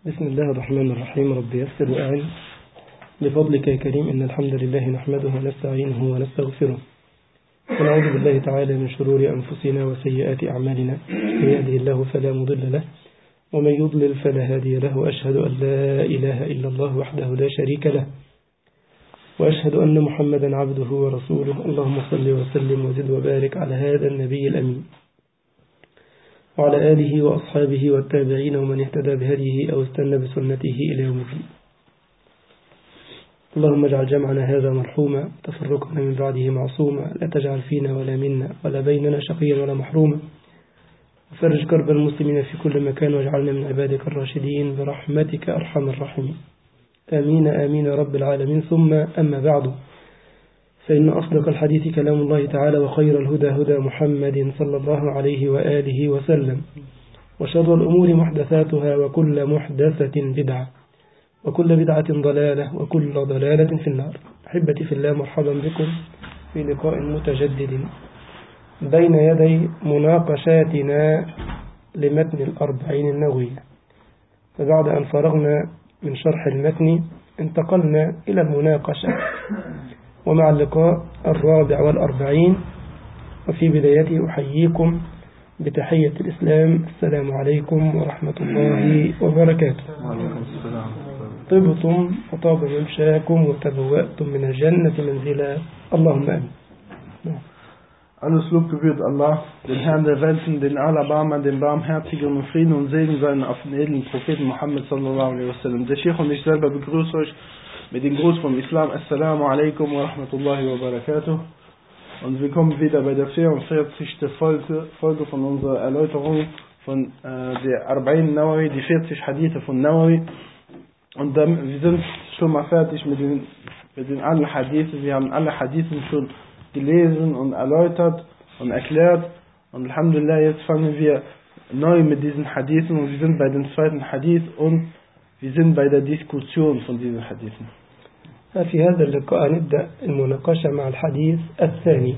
بسم الله الرحمن الرحيم. رب يسر وأعن بفضلك يا كريم. إن الحمد لله نحمده ونستعينه ونستغفره ونعوذ بالله تعالى من شرور أنفسنا وسيئات أعمالنا. من يهده الله فلا مضل له ومن يضلل فلا هادي له، وأشهد أن لا إله إلا الله وحده لا شريك له، وأشهد أن محمدا عبده ورسوله. اللهم صل وسلم وزد وبارك على هذا النبي الأمين وعلى آله وأصحابه والتابعين ومن اهتدى بهديه أو استنى بسنته إلى يوم الدين. اللهم اجعل جمعنا هذا مرحوما، تفرقنا من بعده معصوما، لا تجعل فينا ولا منا ولا بيننا شقيا ولا محروما، وفرج كرب المسلمين في كل مكان، واجعلنا من عبادك الراشدين برحمتك أرحم الراحمين. آمين آمين يا رب العالمين. ثم أما بعد، فإن أصدق الحديث كلام الله تعالى، وخير الهدى هدى محمد صلى الله عليه وآله وسلم، وشر الأمور محدثاتها، وكل محدثة بدعة، وكل بدعة ضلالة، وكل ضلالة في النار. أحبتي في الله، مرحبا بكم في لقاء متجدد بين يدي مناقشاتنا لمتن الأربعين النووية. فبعد أن فرغنا من شرح المتن انتقلنا إلى المناقشة، ومع اللقاء الرابع والأربعين. وفي بدايته أحييكم بتحية الإسلام: السلام عليكم ورحمة الله وبركاته. طبتم وطاب ممشاكم وتبوأتم من الجنة منزلا. اللهم آمين. Alles Lob gebührt Allah, den Herrn der Welten, den Allerbarmer, den Barmherzigen, und Frieden und Segen seien auf den edlen Propheten Muhammad sallallahu alaihi wasallam. Der Sheikh und ich selber begrüße euch mit dem Gruß vom Islam. Assalamu alaikum wa rahmatullahi wa barakatuh. Und wir kommen wieder bei der 44. Folge von unserer Erläuterung von der Arba'in Nawawi, die 40 Hadithe von Nawawi. Und dann, wir sind schon mal fertig mit den allen Hadithen. Wir haben alle Hadithen schon gelesen und erläutert und erklärt. Und Alhamdulillah, jetzt fangen wir neu mit diesen Hadithen, und wir sind bei dem zweiten Hadith und wir sind bei der Diskussion von diesen Hadithen. في هذا اللقاء نبدأ المناقشة مع الحديث الثاني.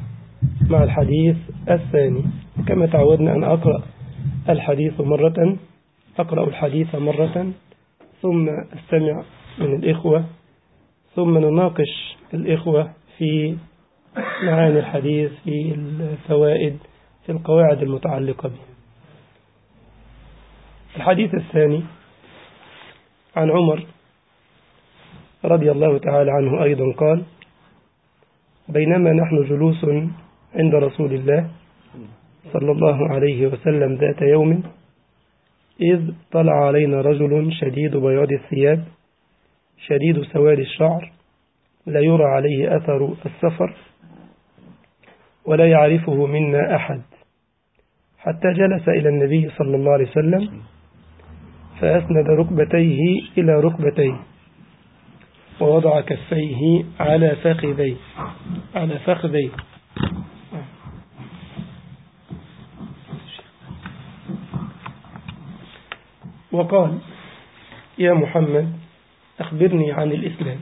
كما تعودنا أن أقرأ الحديث مرة ثم أستمع من الإخوة، ثم نناقش الإخوة في معاني الحديث، في الفوائد، في القواعد المتعلقة به. الحديث الثاني عن عمر رضي الله تعالى عنه أيضا قال: بينما نحن جلوس عند رسول الله صلى الله عليه وسلم ذات يوم، إذ طلع علينا رجل شديد بياض الثياب شديد سواد الشعر، لا يرى عليه أثر السفر ولا يعرفه منا أحد، حتى جلس إلى النبي صلى الله عليه وسلم فأسند ركبتيه إلى ركبتيه ووضع كفيه على فخذيه وقال: يا محمد، أخبرني عن الإسلام.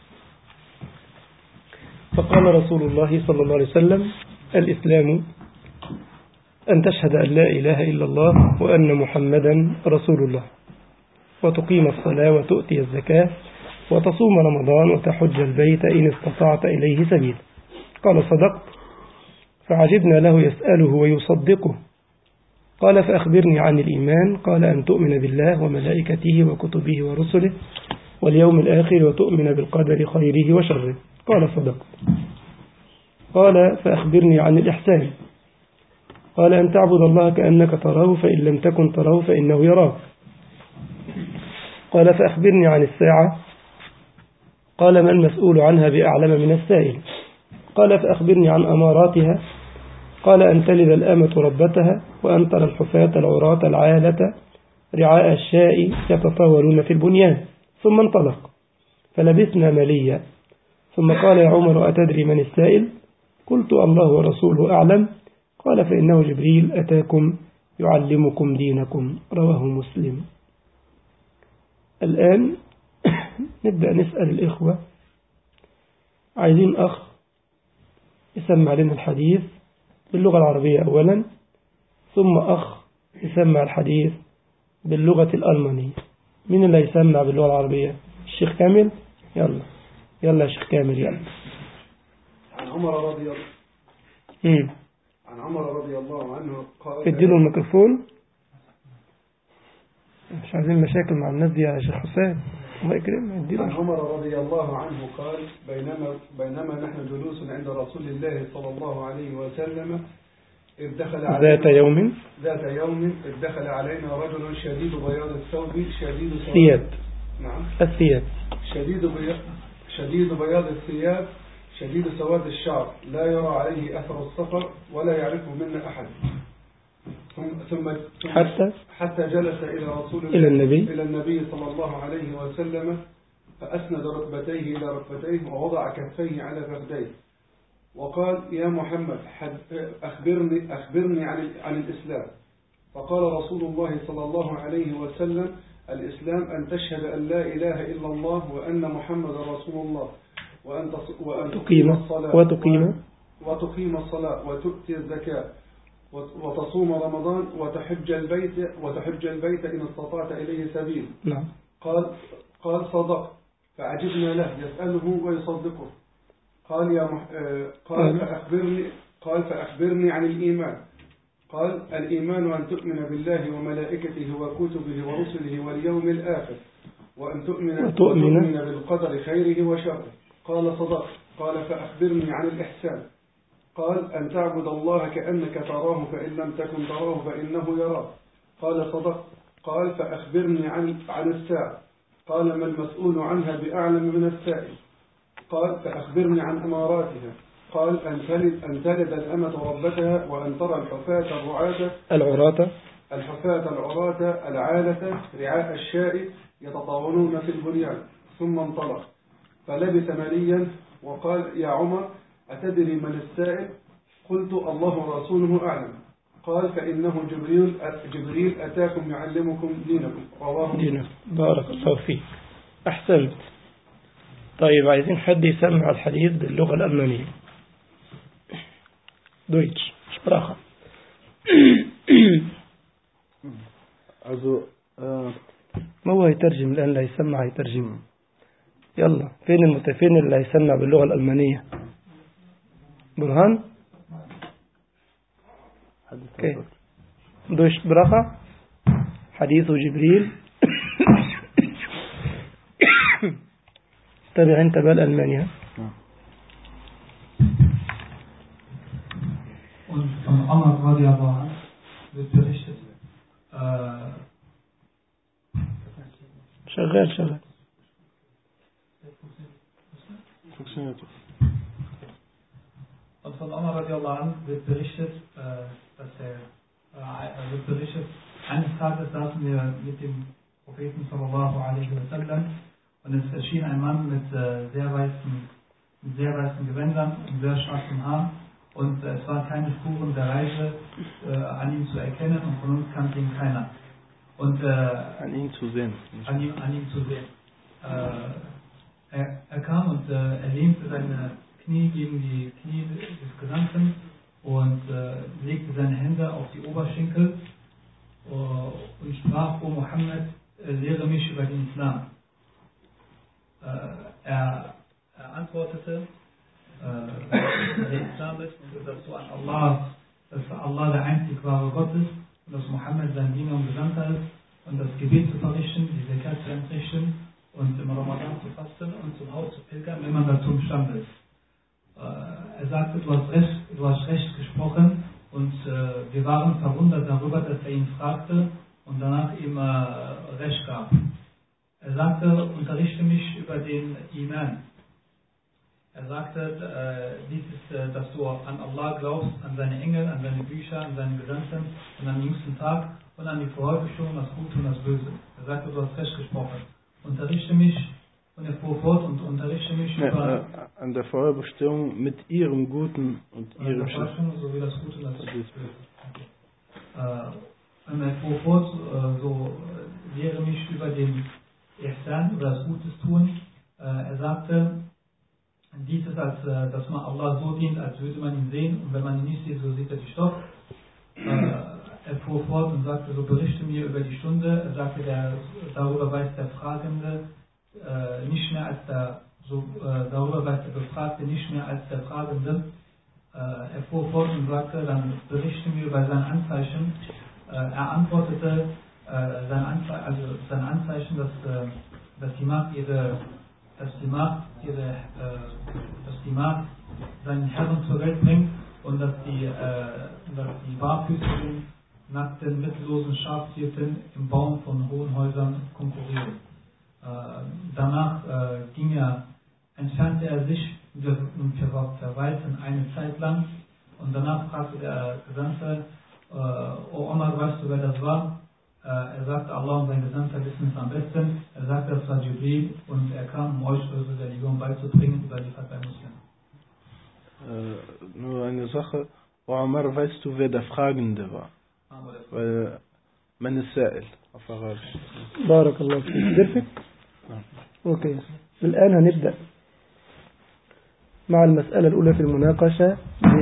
فقال رسول الله صلى الله عليه وسلم: الإسلام أن تشهد أن لا إله إلا الله وأن محمدا رسول الله، وتقيم الصلاة وتؤتي الزكاة وتصوم رمضان وتحج البيت إن استطعت إليه سبيل. قال: صدقت. فعجبنا له يسأله ويصدقه. قال: فأخبرني عن الإيمان. قال: أن تؤمن بالله وملائكته وكتبه ورسله واليوم الآخر وتؤمن بالقدر خيره وشره. قال: صدقت. قال: فأخبرني عن الإحسان. قال: أن تعبد الله كأنك تراه، فإن لم تكن تراه فإنه يراك. قال: فأخبرني عن الساعة. قال: ما المسؤول عنها بأعلم من السائل. قال: فأخبرني عن أماراتها. قال: أن تلد الأمة ربتها، وأن ترى الحفاة العراة العالة رعاء الشاء يتطاولون في البنيان. ثم انطلق، فلبثنا مليا، ثم قال: يا عمر، أتدري من السائل؟ قلت: الله ورسوله أعلم. قال: فإنه جبريل أتاكم يعلمكم دينكم. رواه مسلم. الآن نبدأ نسأل الإخوة، عايزين أخ يسمع لنا الحديث باللغة العربية أولا، ثم أخ يسمع الحديث باللغة الألمانية. مين اللي يسمع باللغة العربية؟ الشيخ كامل؟ يلا يا شيخ كامل يلا. عن عمر رضي الله عنه قال اديله الميكروفون، مش عايزين مشاكل مع الناس دي يا شيخ حسين، الله يكرمك. اديله. عن عمر رضي الله عنه قال بينما نحن جلوس عند رسول الله صلى الله عليه وسلم إذ دخل علينا ذات يوم إذ دخل علينا رجل شديد بياض الثوب شديد الثياب. نعم الثياب. شديد بياض الثياب شديد سواد الشعر لا يرى عليه أثر السفر ولا يعرفه منا أحد. ثم حتى جلس إلى النبي صلى الله عليه وسلم فأسند ركبتيه إلى ركبتيه ووضع كفيه على فخذيه وقال يا محمد أخبرني عن الإسلام. فقال رسول الله صلى الله عليه وسلم الإسلام أن تشهد أن لا إله إلا الله وأن محمد رسول الله وأن تقيم الصلاة وتؤتي الزكاة وتصوم رمضان وتحج البيت إن استطعت إليه سبيل. نعم. قال صدق. فعجبنا له يسأله ويصدقه. قال فأخبرني عن الإيمان. قال الإيمان أن تؤمن بالله وملائكته وكتبه ورسله واليوم الآخر وأن تؤمن بالقدر خيره وشره. قال صدق. قال فأخبرني عن الإحسان. قال أن تعبد الله كأنك تراه فإن لم تكن تراه فإنه يراك. قال صدق. قال فأخبرني عن الساعة. قال ما المسؤول عنها بأعلم من السائل. قال فأخبرني عن أماراتها. قال أن تلد الأمة ربتها وأن ترى الحفاة العراة العالة رعاء الشاء يتطاولون في البنيان. ثم انطلق فلبث مليا وقال يا عمر أتدري من السائل؟ قلت الله ورسوله أعلم. قال فإنه جبريل أتاكم يعلمكم دينكم. رواه دينكم. بارك الله فيك. أحسنت. طيب عايزين حد يسمع الحديث باللغة الألمانية. دويتش Sprache. ما هو يترجم الآن؟ لا يسمع يترجم. يلا فين اللي هيسمع باللغة الألمانية؟ برهان. اوكي. دويتش Sprache. حديث جبريل. تابع انت بالألمانيا. Und von Umar radiallahu anhu wird berichtet, شغال Und von Umar radiallahu anhu wird berichtet, eines Tages saßen wir mit dem Propheten sallallahu alaihi wasallam und es erschien ein Mann mit sehr weißen Gewändern und sehr schwarzem Haar. Und es waren keine Spuren der Reise an ihm zu erkennen und von uns kannte ihn keiner. Und an ihm zu sehen. Er kam und er lehnte seine Knie gegen die Knie des Gesandten und legte seine Hände auf die Oberschenkel und sprach: O Mohammed, lehre mich über den Islam. Er antwortete: der Islam ist, dass Allah der einzig wahre Gott ist und dass Mohammed sein Diener und Gesandter ist und das Gebet zu verrichten, die Zakat zu entrichten und im Ramadan zu fasten und zum Haus zu pilgern, wenn man dazu imstande ist. Er sagte: du hast recht gesprochen, und wir waren verwundert darüber, dass er ihn fragte und danach ihm Recht gab. Er sagte: unterrichte mich über den Iman. Er sagte, dies ist, dass du an Allah glaubst, an seine Engel, an seine Bücher, an seine Gesandten und an den jüngsten Tag und an die Vorausbestimmung, das Gute und das Böse. Er sagte: du hast recht gesprochen. Unterrichte mich, und er fuhr fort und unterrichte mich über an der Vorausbestimmung mit ihrem Guten und ihrem Schlechten. Sowie das Gute und das Böse. Und er fuhr fort, so lehre mich über den Ihsan, über das Gutes tun. Er sagte: dies ist, dass man Allah so dient, als würde man ihn sehen, und wenn man ihn nicht sieht, so sieht er dich doch. er fuhr fort und sagte, so berichte mir über die Stunde. Er sagte, darüber weiß der Fragende nicht mehr als darüber weiß der Befragte nicht mehr als der Fragende. Er fuhr fort und sagte, dann berichte mir über sein Anzeichen. Er antwortete, sein Anzeichen, dass die Magd seinen Herrn zur Welt bringt und dass die barfüßigen, nackten, mittellosen Schafhirten im Baum von hohen Häusern konkurrieren. Danach entfernte er sich und verweilte eine Zeit lang und danach fragte der Gesandte, O Omar, weißt du, wer das war? Er sagte, Allah und sein Gesandter wissen es am besten. Er sagte, das war Jibril und er kam, um euch eure Religion beizubringen, überliefert bei Muslim. Nur eine Sache, O Omar, weißt du, wer der Fragende war? Weil man ist Sa'il auf Arabisch. بارك الله فيك. درفك؟ أوكي. الآن هنبدأ مع المسألة الأولى في المناقشة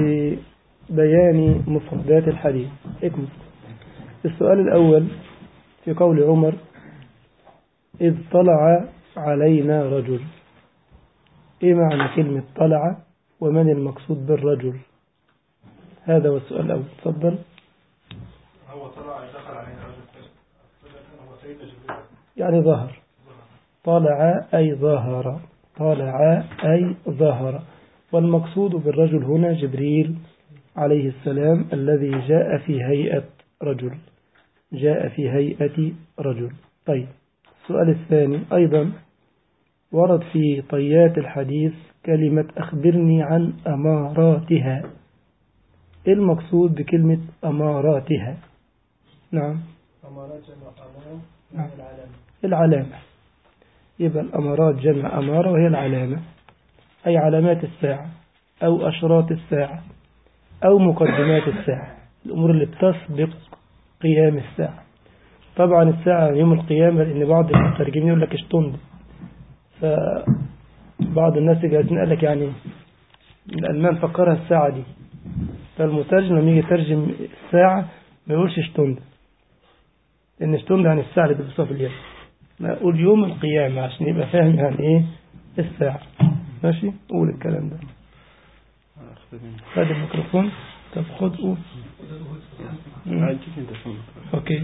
ببيان مفردات الحديث. اكمل. السؤال الأول في قول عمر إذ طلع علينا رجل. إيه معنى كلمة طلع ومن المقصود بالرجل؟ هذا هو السؤال الأول. تفضل. هو طلع دخل علينا رجل هو سيدنا جبريل يعني ظهر. طلع أي ظهر. طلع أي ظهر. والمقصود بالرجل هنا جبريل عليه السلام الذي جاء في هيئة رجل. جاء في هيئة رجل. طيب السؤال الثاني أيضا ورد في طيات الحديث كلمة أخبرني عن أماراتها. إيه المقصود بكلمة أماراتها؟ نعم. أمارات جمع أمارة نعم. العلامة. العلامة. يبقى الأمارات جمع أمارة وهي العلامة، أي علامات الساعة أو أشراط الساعة أو مقدمات الساعة، الأمور اللي بتسبق قيام الساعة. طبعا الساعة يوم القيامة، لأن بعض المترجمين يقول لك اشتند، فبعض الناس جالسين قال لك يعني الألمان فكرها الساعة دي، فالمترجم لما يجي يترجم الساعة ما يقولش اشتند، لأن اشتند عن الساعة اللي بتبصها في اليد، ما أقول يوم القيامة عشان يبقى فاهم يعني إيه الساعة. ماشي، قول الكلام ده. خد الميكروفون. طب خد قول. اوكي،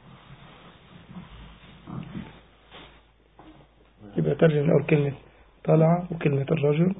يبقى ترجم اول كلمة طلع وكلمة الرجل.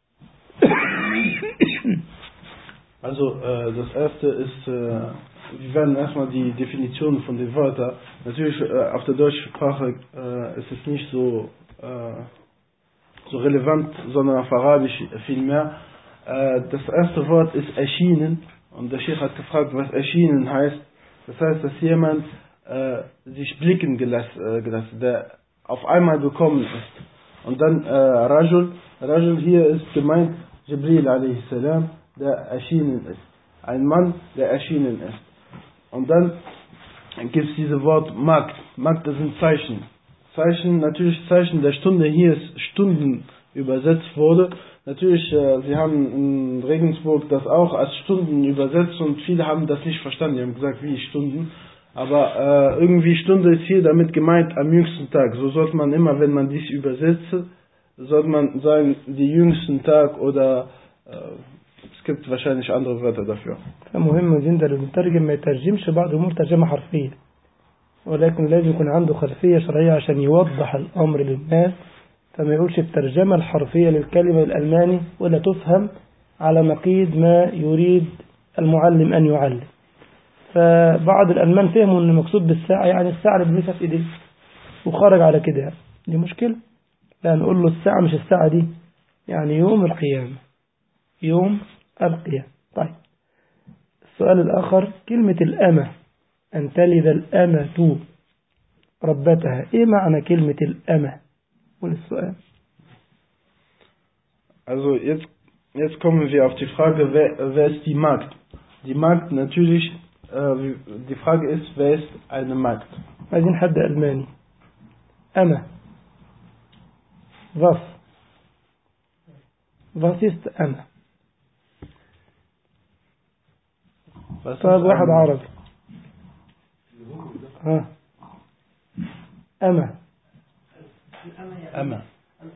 Also das erste ist, wir werden erstmal die Definition von den Wörtern. Natürlich auf der deutschen Sprache ist es nicht so relevant, sondern auf Arabisch viel mehr. Das erste Wort ist erschienen und der Sheikh hat gefragt, was erschienen heißt. Das heißt, dass jemand sich blicken gelassen, der auf einmal gekommen ist. Und dann Rajul hier ist gemeint Jibril a.s., der erschienen ist. Ein Mann, der erschienen ist. Und dann gibt es dieses Wort Magd. Magd, das sind Zeichen. Zeichen, natürlich Zeichen der Stunde, hier ist Stunden übersetzt wurde. Natürlich, sie haben in Regensburg das auch als Stunden übersetzt und viele haben das nicht verstanden. Die haben gesagt, wie Stunden. Aber irgendwie Stunde ist hier damit gemeint am jüngsten Tag. So sollte man immer, wenn man dies übersetzt, sollte man sagen, die jüngsten Tag oder es gibt wahrscheinlich andere Wörter dafür. مهم جدا المترجم ما يترجمش بعض الأمور ترجمة حرفية، ولكن لازم يكون عنده خلفية شرعية عشان يوضح الأمر للناس، فما يقولش الترجمة الحرفية للكلمة الألماني ولا تفهم على نقيض ما يريد المعلم أن يعلم. فبعض الألمان فهموا أن المقصود بالساعة يعني الساعة اللي بنسها في إيديه وخرج على كده، دي مشكلة. لا، نقول له الساعة مش الساعة دي، يعني يوم القيامة، يوم القيامة. طيب السؤال الآخر كلمة الأمة، أن تلد الأمة ربتها. إيه معنى كلمة الأمة؟ والسؤال. Also jetzt kommen wir auf die Frage, wer ist die Magd? Die Magd natürlich, die Frage ist, wer ist eine Magd? عايزين حد ألماني. أمة. Was ist أمة؟ طيب واحد عربي. أما أما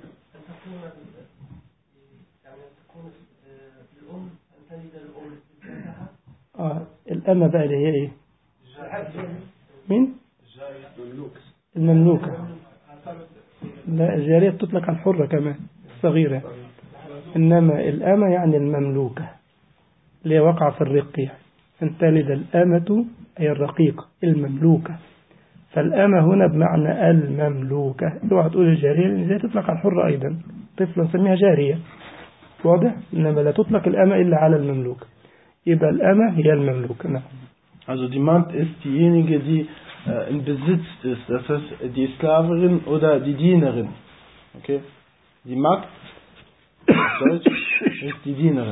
الأمة بقى اللي هي إيه؟ مين؟ المملوكة. لا، الجارية تطلق على الحرة كمان الصغيرة، إنما الأمة يعني المملوكة اللي هي وقع في الرق، يعني أن تلد الأمة أي الرقيقة المملوكة. فالأمة هنا بمعنى المملوكة. اوعى تقول الجارية، لأن زي تطلق على الحرة أيضا، طفل نسميها جارية، واضح؟ إنما لا تطلق الأمة إلا على المملوكة، يبقى الأمة هي المملوكة. نعم. Also die Magd ist diejenige, die in Besitz ist, das heißt die Sklaverin oder die Dienerin. Okay? Die Magd auf Deutsch ist die Dienerin.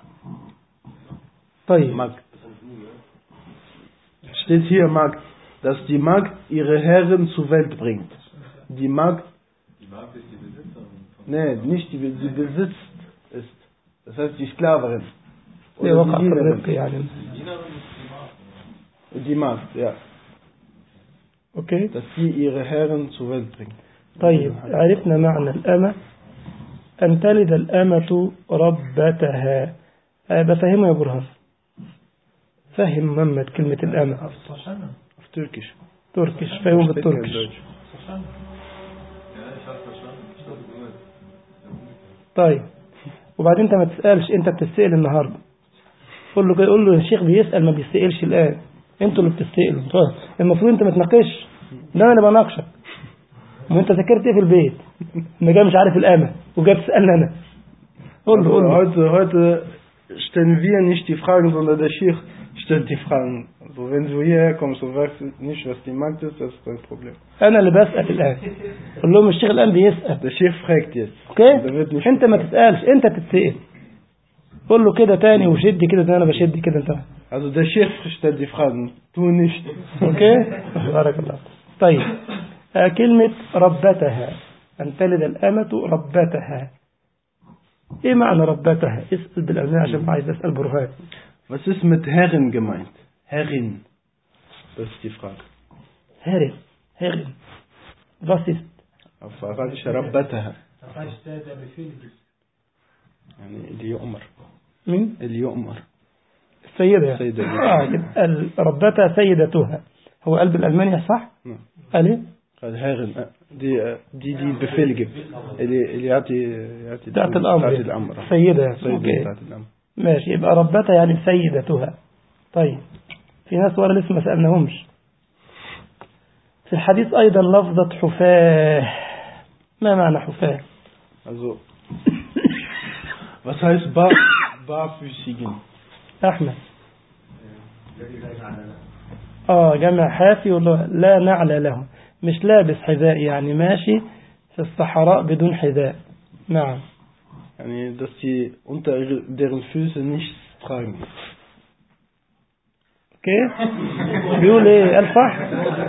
Magd. Steht hier Magd, dass die Magd ihre Herren zur Welt bringt. Die Magd ist die Besitzerin von... Nee, nicht die besitzt ist. Das heißt die Sklaverin. Oder die Dienerin. Die Magd, ja. Okay. Dass sie ihre Herren zur Welt bringt. طيب عرفنا معنى الأمة. أن تلد الأمة ربتها. بفهمه يا برهان. فهم محمد كلمة الأمة. Auf Türkisch. تركش. فهمه بالتركش. طيب وبعدين انت ما تسألش، انت بتسأل النهاردة. قول له الشيخ بيسأل ما بيسألش الآن، انتوا اللي بتسألوا. المفروض انت ما تناقش، ده انا بناقشك. وانت ذاكرت ايه في البيت؟ انا جاي مش عارف الأمة وجاي تسألني انا. قول له. Heute stellen wir nicht die Fragen, sondern der Sheikh stellt die Fragen. Also wenn du hierher kommst und weißt nicht, was die Magd ist, das ist dein Problem. انا اللي بسأل الآن. قول لهم الشيخ الآن بيسأل. Der Sheikh fragt jetzt. اوكي؟ انت ما تسألش، انت تتسأل. قول له كده تاني وشد كده، انا بشد كده انت. Also der Sheikh stellt die Fragen, du nicht. اوكي؟ بارك الله. طيب كلمة ربتها، أن تلد الأمة ربتها. ايه معنى ربتها؟ اسأل بالأذان عشان ما عايز أسأل برهان. Was ist mit Herrin gemeint? Herrin. Das ist die Frage. Herrin. Was ist? Auf Arabisch ربتها. يعني اللي يؤمر. مين؟ اللي يؤمر. السيدة. ربتها سيدتها. هو قلب الألمانيا صح؟ نعم. قال ايه؟ قال Herrin. die Befehl gibt. اللي يعطي تعطي الأمر. سيدة. تعطي الأمر. ماشي، يبقى ربتها يعني سيدتها. طيب في ناس ورا لسه ما سألناهمش. في الحديث أيضا لفظة حفاة. ما معنى حفاة؟ Also was heißt barfüßigen? أحمد. جمع حافي ولا لا نعل له، مش لابس حذاء، يعني ماشي في الصحراء بدون حذاء. نعم. يعني dass sie unter deren Füße nichts tragen. اوكي. بيقول ايه الفح؟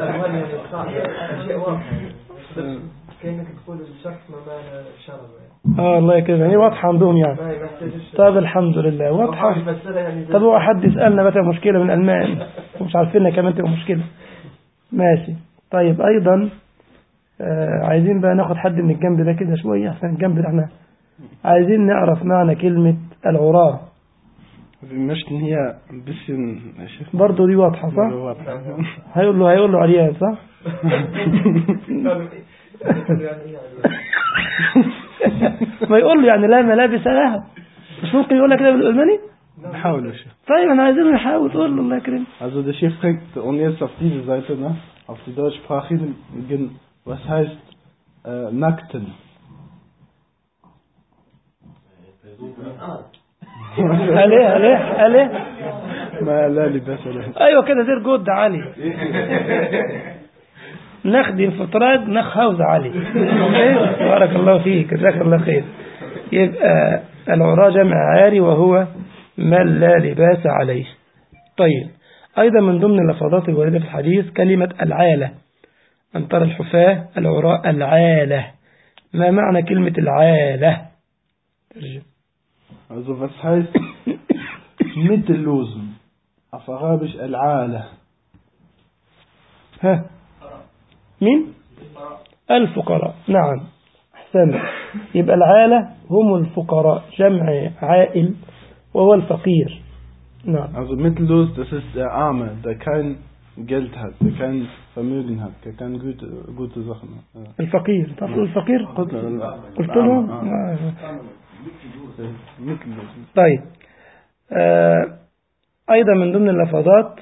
كأنك تقول الشخص ما شرب. الله يكرمك، هي واضحة عندهم يعني. طب الحمد لله واضحة. طب هو حد يسألنا بقى مشكلة من ألمان ومش عارفينها كمان تبقى مشكلة. ماشي. طيب أيضا عايزين بقى ناخد حد من الجنب ده كده شوية، عشان الجنب ده احنا عايزين نعرف معنى كلمة العراة. Wir möchten hier ein bisschen برضو دي واضحة صح؟ هيقول له عريان صح؟ ما يقول له يعني لا ملابس لها، مش ممكن يقول لك كده بالألماني؟ نحاول يا شيخ. طيب انا عايزين نحاول، تقول له الله يكرمك. Also der Chef fragt, und jetzt auf diese Seite, ne, auf die deutschsprachigen, was heißt nackten? عليه ما لا لباس له. ايوه كده زي الجود علي. نخدم فترات نخوز علي. بارك الله فيك، جزاك الله خير. يبقى العراة جمع عاري وهو من لا لباس عليه. طيب أيضا من ضمن اللفظات الواردة في الحديث كلمة العالة. أن ترى الحفاة العراء العالة. ما معنى كلمة العالة؟ Also was heißt Mittellosen? Auf Arabisch العالة. ها مين؟ الفقراء. نعم أحسن. يبقى العالة هم الفقراء، جمع عائل وهو الفقير. نعم. Also mittellos, das ist der Arme, der kein Geld hat, der kein Vermögen hat, der keine gute Sachen hat. الفقير. تقول الفقير؟ قلت لهم. طيب أيضا من ضمن اللفظات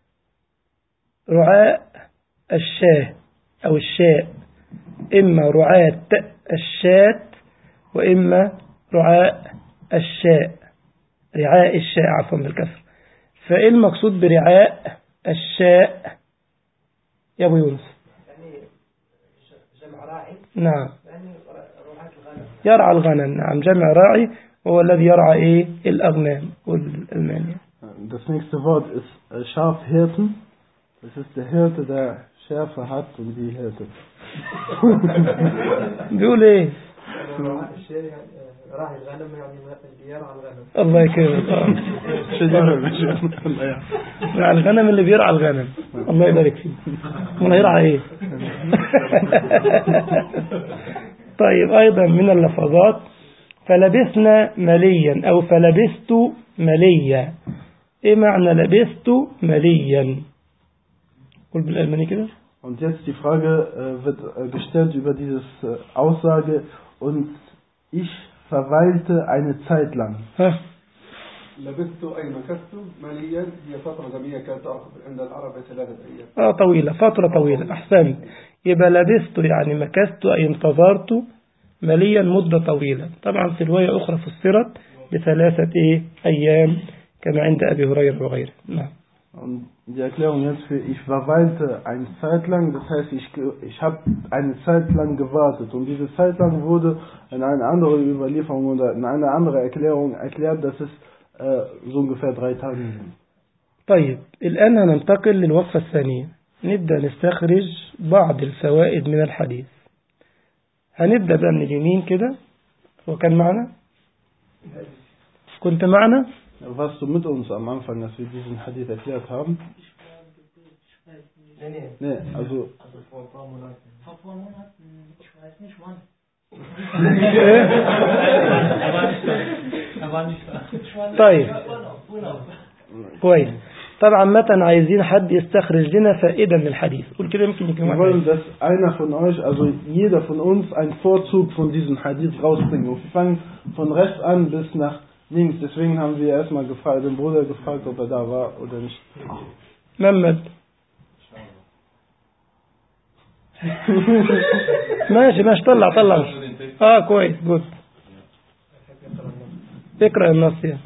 رعاء الشاه أو الشاء، إما رعاة الشاة وإما رعاء الشاء، رعاء الشاء عفوا بالكسر. فإيه المقصود برعاء الشاء يا أبو يونس؟ يعني جمع راعي. نعم. يعني رعاة الغنم. يرعى الغنم. نعم جمع راعي وهو الذي يرعى إيه الأغنام والمانيا. Das nächste Wort ist Schafhirten. Das ist der Hirte, der Schafe hat und die Hirte. بيقول إيه؟ راعي الغنم يعني اللي يرعى الغنم. الله يكرمك. رعى الغنم اللي بيرعى الغنم. الله يبارك فيه. من يرعى إيه؟ طيب أيضا من اللفظات فلبثنا مليا أو فلبثت مليا. إيه معنى لبثت مليا؟ قل بالألماني كده. Und jetzt die Frage wird gestellt über diese Aussage und ich verweilte eine Zeit lang. لبثت أي مكثت مليا هي فترة زمنية كانت تأخذ عند العرب 3 أيام. طويلة، فترة طويلة. أحسن. يبقى لبثت يعني مكثت أي انتظرت مليا مدة طويلة. طبعا في رواية أخرى فسرت ب3 أيام كما عند أبي هريرة وغيره. نعم. Und die Erklärung jetzt für ich verweilte eine Zeit lang, das heißt ich habe eine Zeit lang gewartet und diese Zeit lang wurde in einer anderen Überlieferung oder in einer anderen Erklärung erklärt, dass es so ungefähr 3 Tage sind. طيب الآن هننتقل للوقفة الثانية، نبدأ نستخرج بعض الفوائد من الحديث. هنبدأ بقى من اليمين كده. هو كان معنا؟ كنت معنا؟ Warst du mit uns am Anfang, als wir diesen Hadith erklärt haben? Nee, also vor ein paar Monaten. Vor ein paar Monaten, ich weiß nicht wann. Er war nicht da. طيب كويس. طبعا متى عايزين حد يستخرج لنا فائدة من الحديث. قول كده يمكن يكون wir wollen, dass einer von euch, also jeder von uns, einen Vorzug von diesem Hadith rausbringt. Und wir fangen von rechts an bis nach links. Deswegen haben wir erstmal den Bruder gefragt, ob er da war oder nicht. محمد ماشي طلع كويس جود. اقرأ النص يا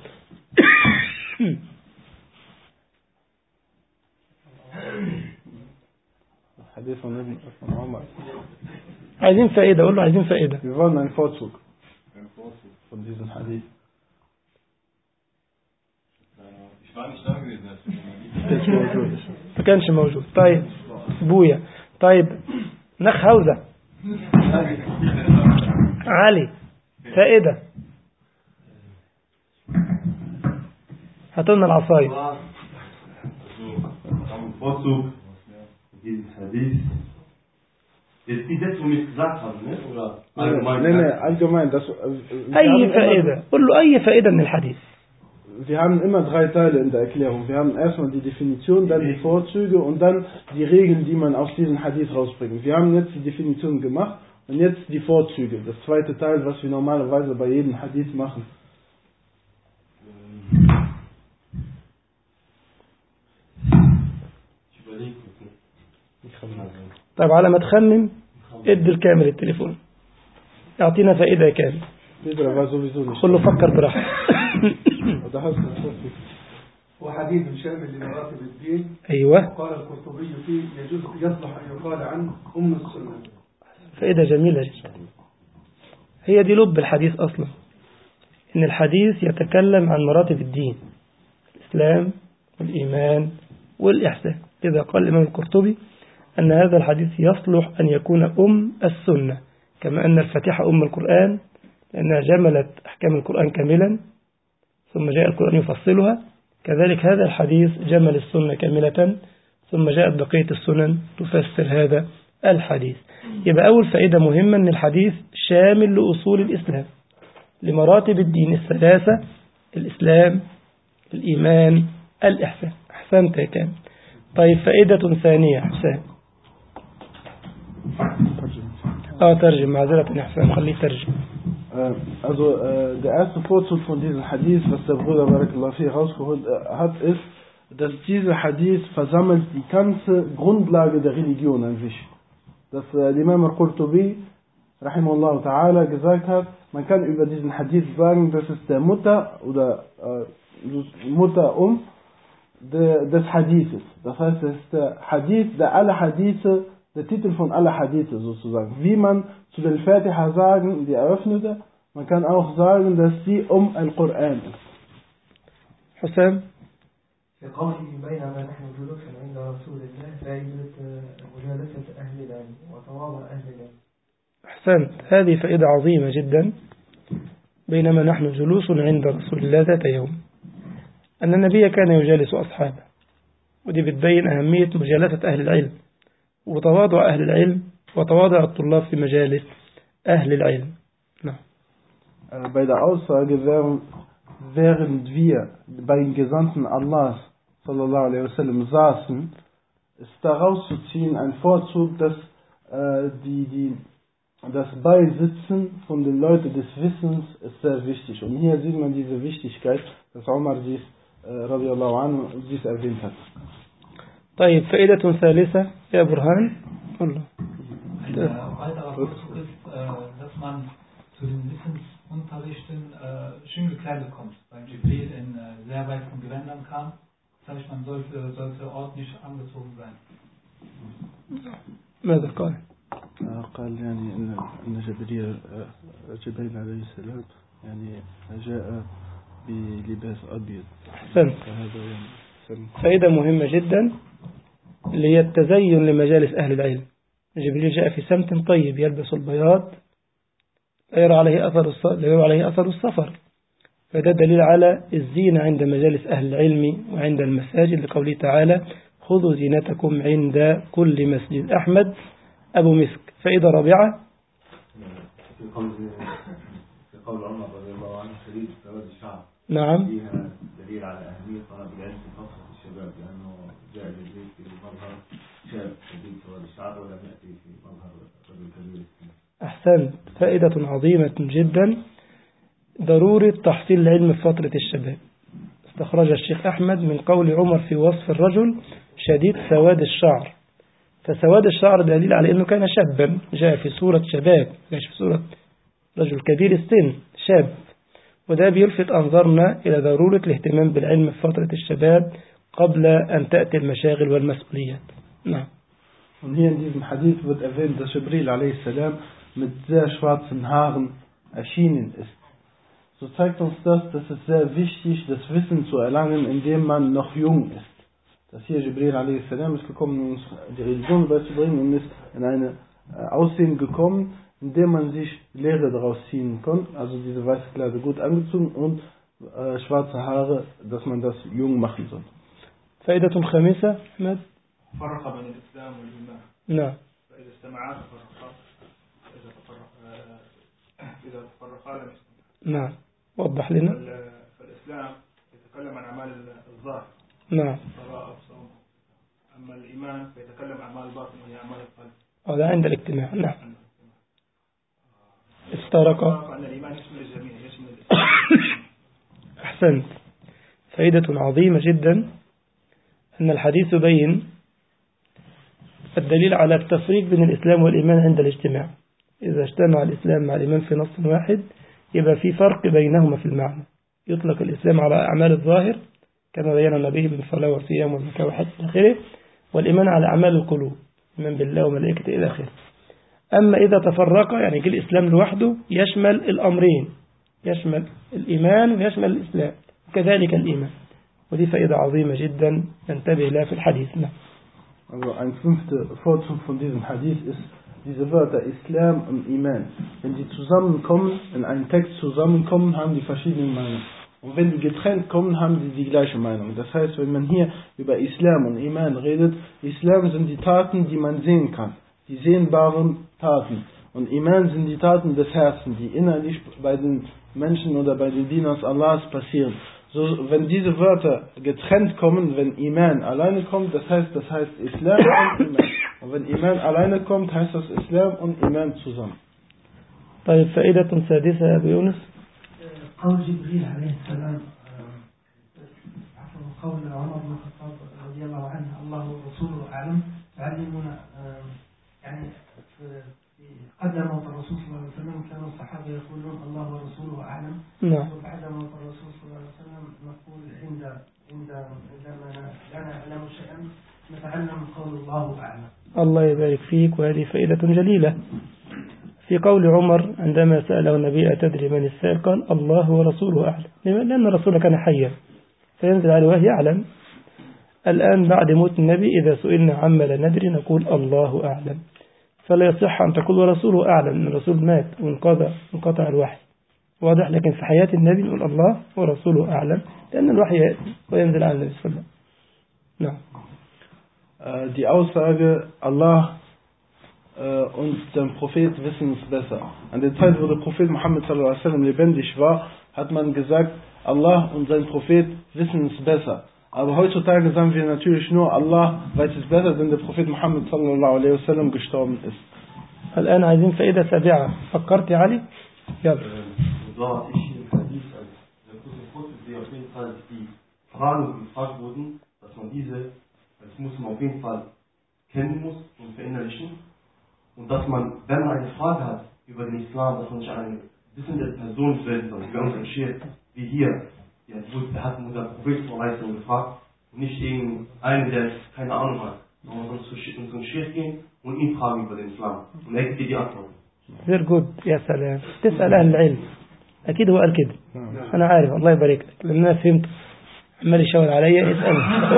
Hadith von Umar. عايزين فائدة. قول له عايزين فائدة. Wir wollen einen Vorzug von diesem Hadith. Ich war nicht da gewesen. ما كانش موجود. طيب بويا. طيب نخ حوزة علي فائدة. هاتلنا العصاية. Vorzug dieses Hadith. Jetzt die Sätze, die ich gesagt habe, ne? Oder allgemein? Nee, allgemein. أي فائدة. قل له أي فائدة من الحديث. Wir haben immer 3 Teile in der Erklärung. Wir haben erstmal die Definition, dann die Vorzüge und dann die Regeln, die man aus diesem Hadith rausbringt. Wir haben jetzt die Definition gemacht und jetzt die Vorzüge. Das zweite Teil, was wir normalerweise bei jedem Hadith machen. Ich überlege kurz. طيب على ما تخمم ادي الكامل التليفون اعطينا فائدة كامل. Peter war sowieso nicht. قل له فكر براحتك. Da hast du das. وحديث شامل لمراتب الدين. أيوة. قال القرطبي فيه يصلح أن يقال عنه السنة. فائدة جميلة جدا. هي دي لب الحديث أصلا، إن الحديث يتكلم عن مراتب الدين، الإسلام والإيمان والإحسان. إذا قال الإمام القرطبي أن هذا الحديث يصلح أن يكون السنة، كما أن الفاتحة القرآن لأنها جملت أحكام القرآن كاملا ثم جاء القرآن يفصلها، كذلك هذا الحديث جمل السنة كاملة ثم جاءت بقية السنن تفسر هذا الحديث. يبقى أول فائدة مهمة أن الحديث شامل لأصول الإسلام، لمراتب الدين الثلاثة: الإسلام، الإيمان، الإحسان. أحسنت يا كامل. طيب فائدة ثانية حسام. ترجم معذرة يا حسام، خليه ترجم. Also der erste Vorzug von diesem Hadith, was der Bruder Barakallahu fi herausgeholt hat, ist, dass dieser Hadith versammelt die ganze Grundlage der Religion an sich. Dass Imam al-Qurtubi rahimahullah ta'ala gesagt hat, man kann über diesen Hadith sagen, das ist der Mutter oder Mutter des Hadithes. Das heißt, das ist der Hadith, der alle Hadithe, der Titel von aller Hadithe sozusagen. Wie man zu den Fatiha sagen, die eröffnete, man kann auch sagen, dass sie Al-Quran ist. Hussein? في قوله بينما نحن جلوس عند رسول الله فائدة مجالسة أهل العلم وتواضع أهل العلم. أحسنت، هذه فائدة عظيمة جدا. بينما نحن جلوس عند رسول الله ذات يوم، أن النبي كان يجالس أصحابه، ودي بتبين أهمية مجالسة أهل العلم وتواضع أهل العلم وتواضع الطلاب في مجالس أهل العلم. نعم. Bei der Aussage, während wir bei den Gesandten Allahs sallallahu alaihi wasallam saßen, ist daraus zu ziehen ein Vorzug, dass das Beisitzen von den Leuten des Wissens ist sehr wichtig. Und hier sieht man diese Wichtigkeit, dass Umar dies radiallahu anhu dies erwähnt hat. طيب فائدة ثالثة يا برهان. الله. Ein weiterer Vorzug ist, dass man zu den Wissensunterrichten schön gekleidet kommt, weil Jibril in sehr weißen Gewändern kam. Das heißt, man sollte ordentlich angezogen sein. ماذا قال؟ قال يعني إن جبريل عليه السلام يعني جاء بلباس أبيض. أحسنت. فائدة مهمة جدا اللي هي التزين لمجالس أهل العلم. جبريل جاء في سمت طيب يلبس البياض لا يرى عليه أثر السفر، فده دليل على الزينة عند مجالس أهل العلم وعند المساجد، لقوله تعالى: خذوا زينتكم عند كل مسجد. أحمد أبو مسك. فائدة رابعة في قول عمر رضي الله عنه: شديد سواد الشعر. نعم. فيها دليل على أهمية طلب العلم في فترة الشباب، لأنه جاء جبريل في مظهر شاب شديد سواد الشعر ولم يأتي في مظهر رجل كبير السن. أحسنت. فائدة عظيمة جدا، ضرورة تحصيل العلم في فترة الشباب. استخرج الشيخ أحمد من قول عمر في وصف الرجل شديد سواد الشعر، فسواد الشعر دليل على أنه كان شابا، جاء في صورة شباب، جاء في صورة رجل كبير السن شاب، وده بيلفت أنظارنا إلى ضرورة الاهتمام بالعلم في فترة الشباب قبل أن تأتي المشاغل والمسؤوليات. نعم. Und hier in diesem Hadith wird erwähnt, dass Jibril a.s. mit sehr schwarzen Haaren erschienen ist. So zeigt uns das, dass es sehr wichtig ist, das Wissen zu erlangen, indem man noch jung ist. Dass hier Jibril a.s. ist gekommen, um uns die Religion beizubringen, und ist in eine Aussehen gekommen, indem man sich Lehre daraus ziehen kann, also diese weiße Kleider gut angezogen und schwarze Haare, dass man das jung machen soll. فائدة خامسة أحمد. فرق بين الإسلام والإيمان. نعم. فإذا اجتمعا تفرقا، إذا تفرقا لم يجتمعا. نعم. وضح لنا. فالإسلام يتكلم عن أعمال الظاهر. نعم. صلاة وصوم. أما الإيمان فيتكلم عن أعمال الباطن وهي أعمال القلب. هذا عند الاجتماع. نعم. افترقا. أن الإيمان يشمل الجميع، يشمل الإسلام. أحسنت. فائدة عظيمة جدا أن الحديث يبين الدليل على التفريق بين الإسلام والإيمان عند الاجتماع. إذا اجتمع الإسلام مع الإيمان في نص واحد يبقى في فرق بينهما في المعنى. يطلق الإسلام على أعمال الظاهر كما بين النبي من صلاة وصيام والزكاة وحج إلى آخره، والإيمان على أعمال القلوب، إيمان بالله وملائكته إلى آخره. أما إذا تفرق يعني جه الإسلام لوحده يشمل الأمرين، يشمل الإيمان ويشمل الإسلام، وكذلك الإيمان. ودي فائدة عظيمة جدا ننتبه لها في الحديث. Also ein fünfter Vorzug von diesem Hadith ist diese Wörter Islam und Iman. Wenn die zusammenkommen, in einem Text zusammenkommen, haben die verschiedene Meinungen. Und wenn die getrennt kommen, haben die gleiche Meinung. Das heißt, wenn man hier über Islam und Iman redet, Islam sind die Taten, die man sehen kann. Die sehbaren Taten. Und Iman sind die Taten des Herzens, die innerlich bei den Menschen oder bei den Dienern Allahs passieren. So, wenn diese Wörter getrennt kommen, wenn Iman alleine kommt, das heißt Islam und Iman. Und wenn Iman alleine kommt, heißt das Islam und Iman zusammen. طيب فائدة سادسة يا أبو يونس. قول جبريل عليه السلام قول عمر بن الخطاب رضي الله عنه الله ورسوله أعلم يعلمنا يعني قبل موت الرسول صلى الله عليه وسلم كانوا الصحابة يقولون الله ورسوله أعلم. نعم. وبعد موت الرسول صلى الله عليه وسلم نقول عندما لا نعلم شيئا نتعلم قول الله أعلم. الله يبارك فيك. وهذه فائدة جليلة. في قول عمر عندما سأله النبي أتدري من السائل قال الله ورسوله أعلم، لأن الرسول كان حيا فينزل عليه وهي يعلم. الآن بعد موت النبي إذا سئلنا عما لا ندري نقول الله أعلم، فلا يصح أن تقول ورسوله أعلم، أن الرسول مات وانقطع الوحي واضح. لكن في حياة النبي نقول الله ورسوله أعلم لأن الوحي يأتي وينزل على النبي صلى الله عليه وسلم. نعم. Die Aussage Allah und der Prophet wissen es besser. An der Zeit, wo der Prophet Muhammad sallallahu alaihi wasallam lebendig war, hat man gesagt, Allah und sein Prophet wissen es besser. Aber heutzutage sagen wir natürlich nur, Allah weiß es besser, denn der Prophet Muhammad sallallahu alaihi wasallam gestorben ist. الآن عايزين فائدة سابعة. فكرت يا علي؟ يلا. So ich im Hadith als der kurze sehe auf jeden Fall die Fragen, die gefragt wurden, dass man diese als Muslim auf jeden Fall kennen muss und verinnerlichen. Und dass man, wenn man eine Frage hat über den Islam, dass man sich an eine wissende Person wendet, also wie unser Sheikh, wie hier, der hat unser Prophet gefragt und nicht irgendeinen, der keine Ahnung hat. Man muss zu unserem Sheikh gehen und ihn fragen über den Islam. Und er gibt dir die Antwort. Sehr gut. يا سلام. تسأل أهل العلم. أكيد هو قال كده. أنا عارف. الله يبارك لك. لأن أنا فهمت. عمال يشاور عليا اسأل.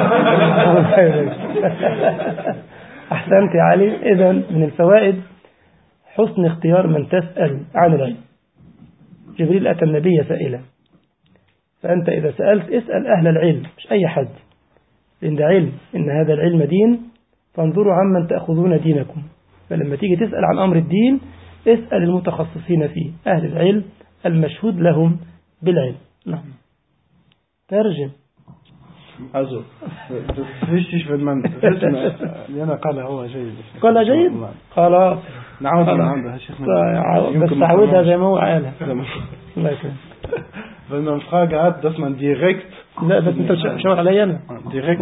أحسنت يا علي. إذا من الفوائد حسن اختيار من تسأل عن العلم. جبريل أتى النبي سائلا، فأنت إذا سألت اسأل أهل العلم مش أي حد، لأن ده علم، إن هذا العلم دين، فانظروا عمن تأخذون دينكم. فلما تيجي تسأل عن أمر الدين اسأل المتخصصين فيه، أهل العلم المشهود لهم بالعلم. نعم. ترجم. Also, das ist wichtig, wenn man wissen, Jana قال هو جيد. قال جيد؟ خلاص. نعود لعنده شيخنا. بس تعودها زي ما هو قالها. الله يكرمك. Wenn man eine Frage hat, dass man direkt لا بس انت شاور عليا انا direkt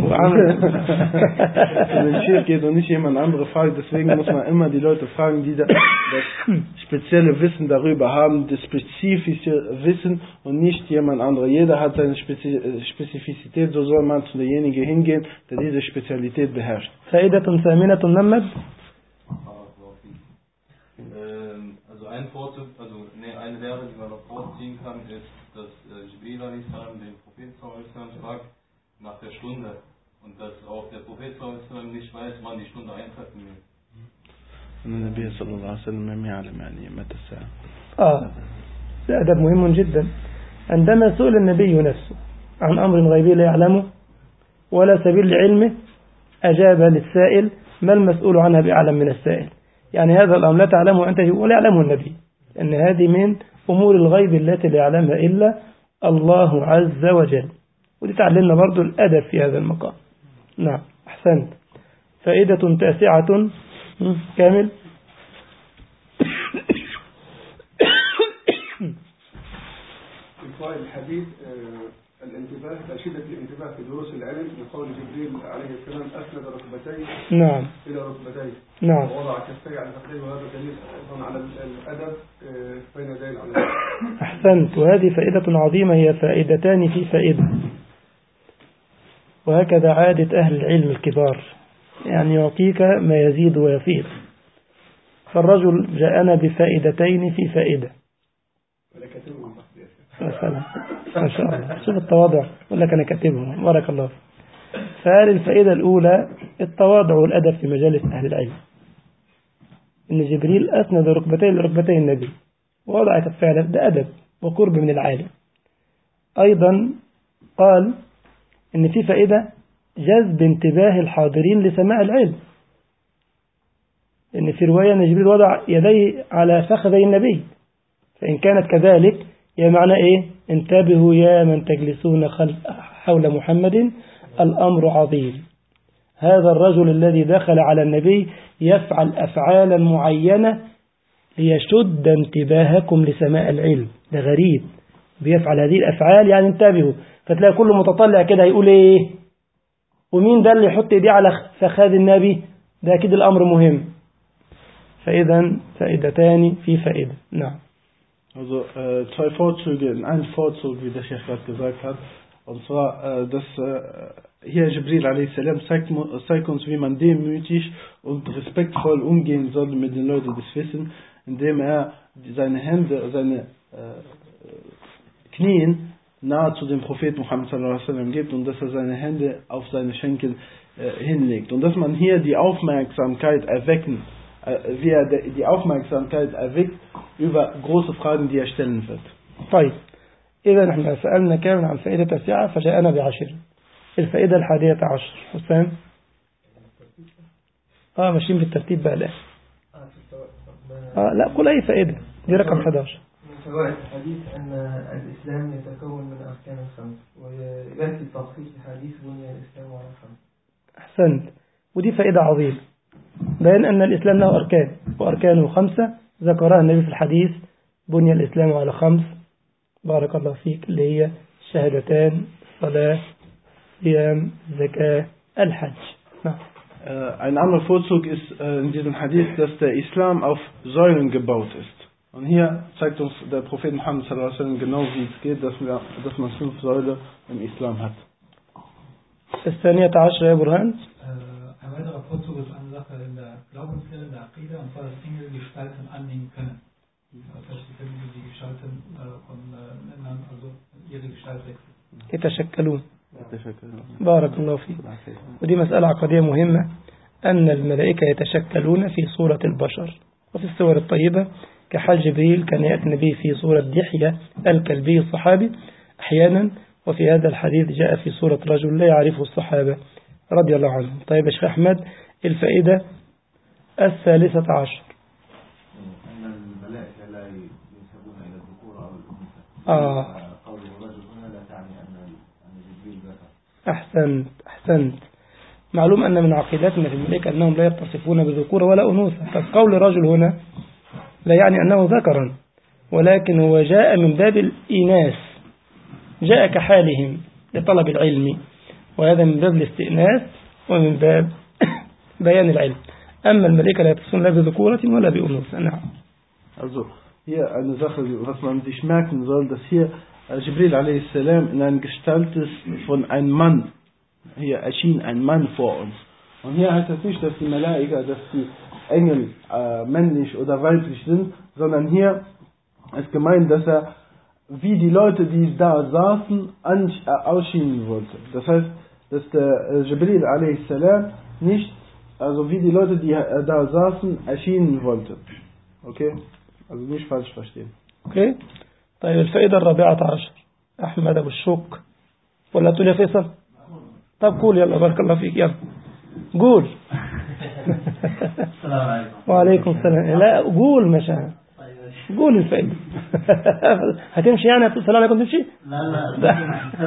den Sheikh geht und nicht jemand andere fragt. Deswegen muss man immer die Leute fragen, die das spezielle Wissen darüber haben, das spezifische Wissen und nicht jemand anderer. Jeder hat seine Spezifizität, so soll man zu derjenige hingehen, der diese Spezialität beherrscht. فائدة ثامنة نمد. Also eine Lehre, die man noch vorziehen kann, ist, dass Jibril a.s. den Prophet a.s. fragt nach der Stunde und dass auch der Prophet a.s. nicht weiß, wann die Stunde eintreffen wird. النبي صلى الله عليه وسلم لم يعلم يعني متى الساعة. ده أدب مهم جدا. عندما سئل النبي نفسه عن أمر غيبي لا يعلمه ولا سبيل لعلمه أجاب للسائل ما المسؤول عنها بأعلم من السائل. يعني هذا الأمر لا تعلمه أنت ولا يعلمه النبي، أن هذه من أمور الغيب التي لا يعلمها إلا الله عز وجل. ودي تعلمنا برضو الأدب في هذا المقام. نعم أحسنت. فائدة تاسعة كامل. فوائد الحديث الانتباه، شدة الانتباه في دروس العلم، لقول جبريل عليه السلام أسند ركبتيه نعم إلى ركبتيه، نعم، ووضع كفيه على فخذيه، وهذا دليل أيضا على الأدب بين يدي العلماء. أحسنت. وهذه فائدة عظيمة، هي فائدتان في فائدة، وهكذا عادة أهل العلم الكبار، يعني يعطيك ما يزيد ويفيض. فالرجل جاءنا بفائدتين في فائدة. مثلا ما شاء الله، شوف التواضع، يقول لك أنا كاتبهم، بارك الله. فهذه الفائدة الأولى التواضع والأدب في مجالس أهل العلم، إن جبريل أسند ركبتين لركبتي النبي ووضع كفيه، ده أدب وقرب من العالم. أيضا قال إن في فائدة جذب انتباه الحاضرين لسماع العلم، إن في رواية أن جبريل وضع يديه على فخذي النبي، فإن كانت كذلك يا معنى إيه؟ انتبهوا يا من تجلسون حول محمد الأمر عظيم. هذا الرجل الذي دخل على النبي يفعل أفعالا معينة ليشد انتباهكم لسماع العلم. ده غريب، بيفعل هذه الأفعال يعني انتبهوا. فتلاقي كل متطلع كده يقول إيه؟ ومين ده اللي يحط إيديه على فخاذ النبي؟ ده أكيد الأمر مهم. فإذا فائدتان في فائدة. نعم. Also zwei Vorzüge, ein Vorzug, wie der Sheikh gerade gesagt hat, und zwar, dass hier Jibril a.s. zeigt uns, wie man demütig und respektvoll umgehen soll mit den Leuten des Wissens, indem er seine Hände, seine Knien nahe zu dem Propheten Muhammad s.a.w. gibt und dass er seine Hände auf seine Schenkel hinlegt. Und dass man hier die Aufmerksamkeit erwecken, wie er die Aufmerksamkeit erweckt über große Fragen, die er stellen wird. طيب إذا نحن سألنا كامل عن فائدة 9 فجاءنا ب10. الفائدة 11 حسام. ماشيين بالترتيب بقى الآن. لا قل أي فائدة، دي رقم 11. من فوائد الحديث أن الإسلام يتكون من أركان 5 ويأتي التفصيل في الحديث بني الإسلام على 5. أحسنت، ودي فائدة عظيمة، بيان أن الإسلام له أركان وأركانه 5 ذكرها النبي في الحديث. بني الإسلام على 5 بارك الله فيك، اللي هي شهادتان، صلاة، صيام، زكاة، الحج. نعم. Ein anderer Vorzug ist in diesem Hadith, dass der Islam auf Säulen gebaut ist. Und hier zeigt uns der Prophet Muhammad s.a.w. genau, wie es geht, dass man 5 Säulen im Islam hat. الثانية 10 يا برهان. Ein weiterer Vorzug ist eine Sache in der Glaubenslehre, in der Aqida, und zwar, dass Engel Gestalten annehmen können. Das heißt, sie können die Gestalten von Männern, also ihre Gestalt wechseln. يتشكلون. بارك الله فيك. ودي مسألة عقدية مهمة، أن الملائكة يتشكلون في صورة البشر وفي الصور الطيبة، كحال جبريل كان يأتي النبي في صورة دحية الكلبي الصحابي أحيانا، وفي هذا الحديث جاء في صورة رجل لا يعرفه الصحابة رضي الله عنهم. طيب يا شيخ أحمد، الفائدة 13. أن الملائكة لا ينسبون إلى الذكور أو الأنثى. قول الرجل هنا لا تعني أن جبريل ذكر. أحسنت. معلوم أن من عقيدتنا في الملائكة أنهم لا يتصفون بذكورة ولا أنوثة، فقول رجل هنا لا يعني أنه ذكرا، ولكن هو جاء من باب الإناث، جاء كحالهم لطلب العلم، وهذا من باب الاستئناس ومن باب بيان العلم. أما الملائكة لا يتصفون لا بذكورة ولا بأنوثة. نعم. Also hier eine Sache, was man sich merken soll, dass hier Jibril a.s. in einer Gestalt ist von einem Mann. Hier erschien ein Mann vor uns. Und hier heißt das nicht, dass die Malaika, dass die Engel männlich oder weiblich sind, sondern hier ist gemeint, dass er wie die Leute, die da saßen, ausschienen wollte. Das heißt, dass der Jibril a.s. nicht, also wie die Leute, die da saßen, erschienen wollte. Okay? Also nicht falsch verstehen. Okay? طيب الفائدة 14 أحمد أبو الشوك، ولا تقول يا فيصل؟ طب قول يلا، بارك الله فيك، يلا قول. السلام عليكم. وعليكم السلام. لا قول مشان قول الفائدة. هتمشي يعني هتقول السلام عليكم تمشي؟ لا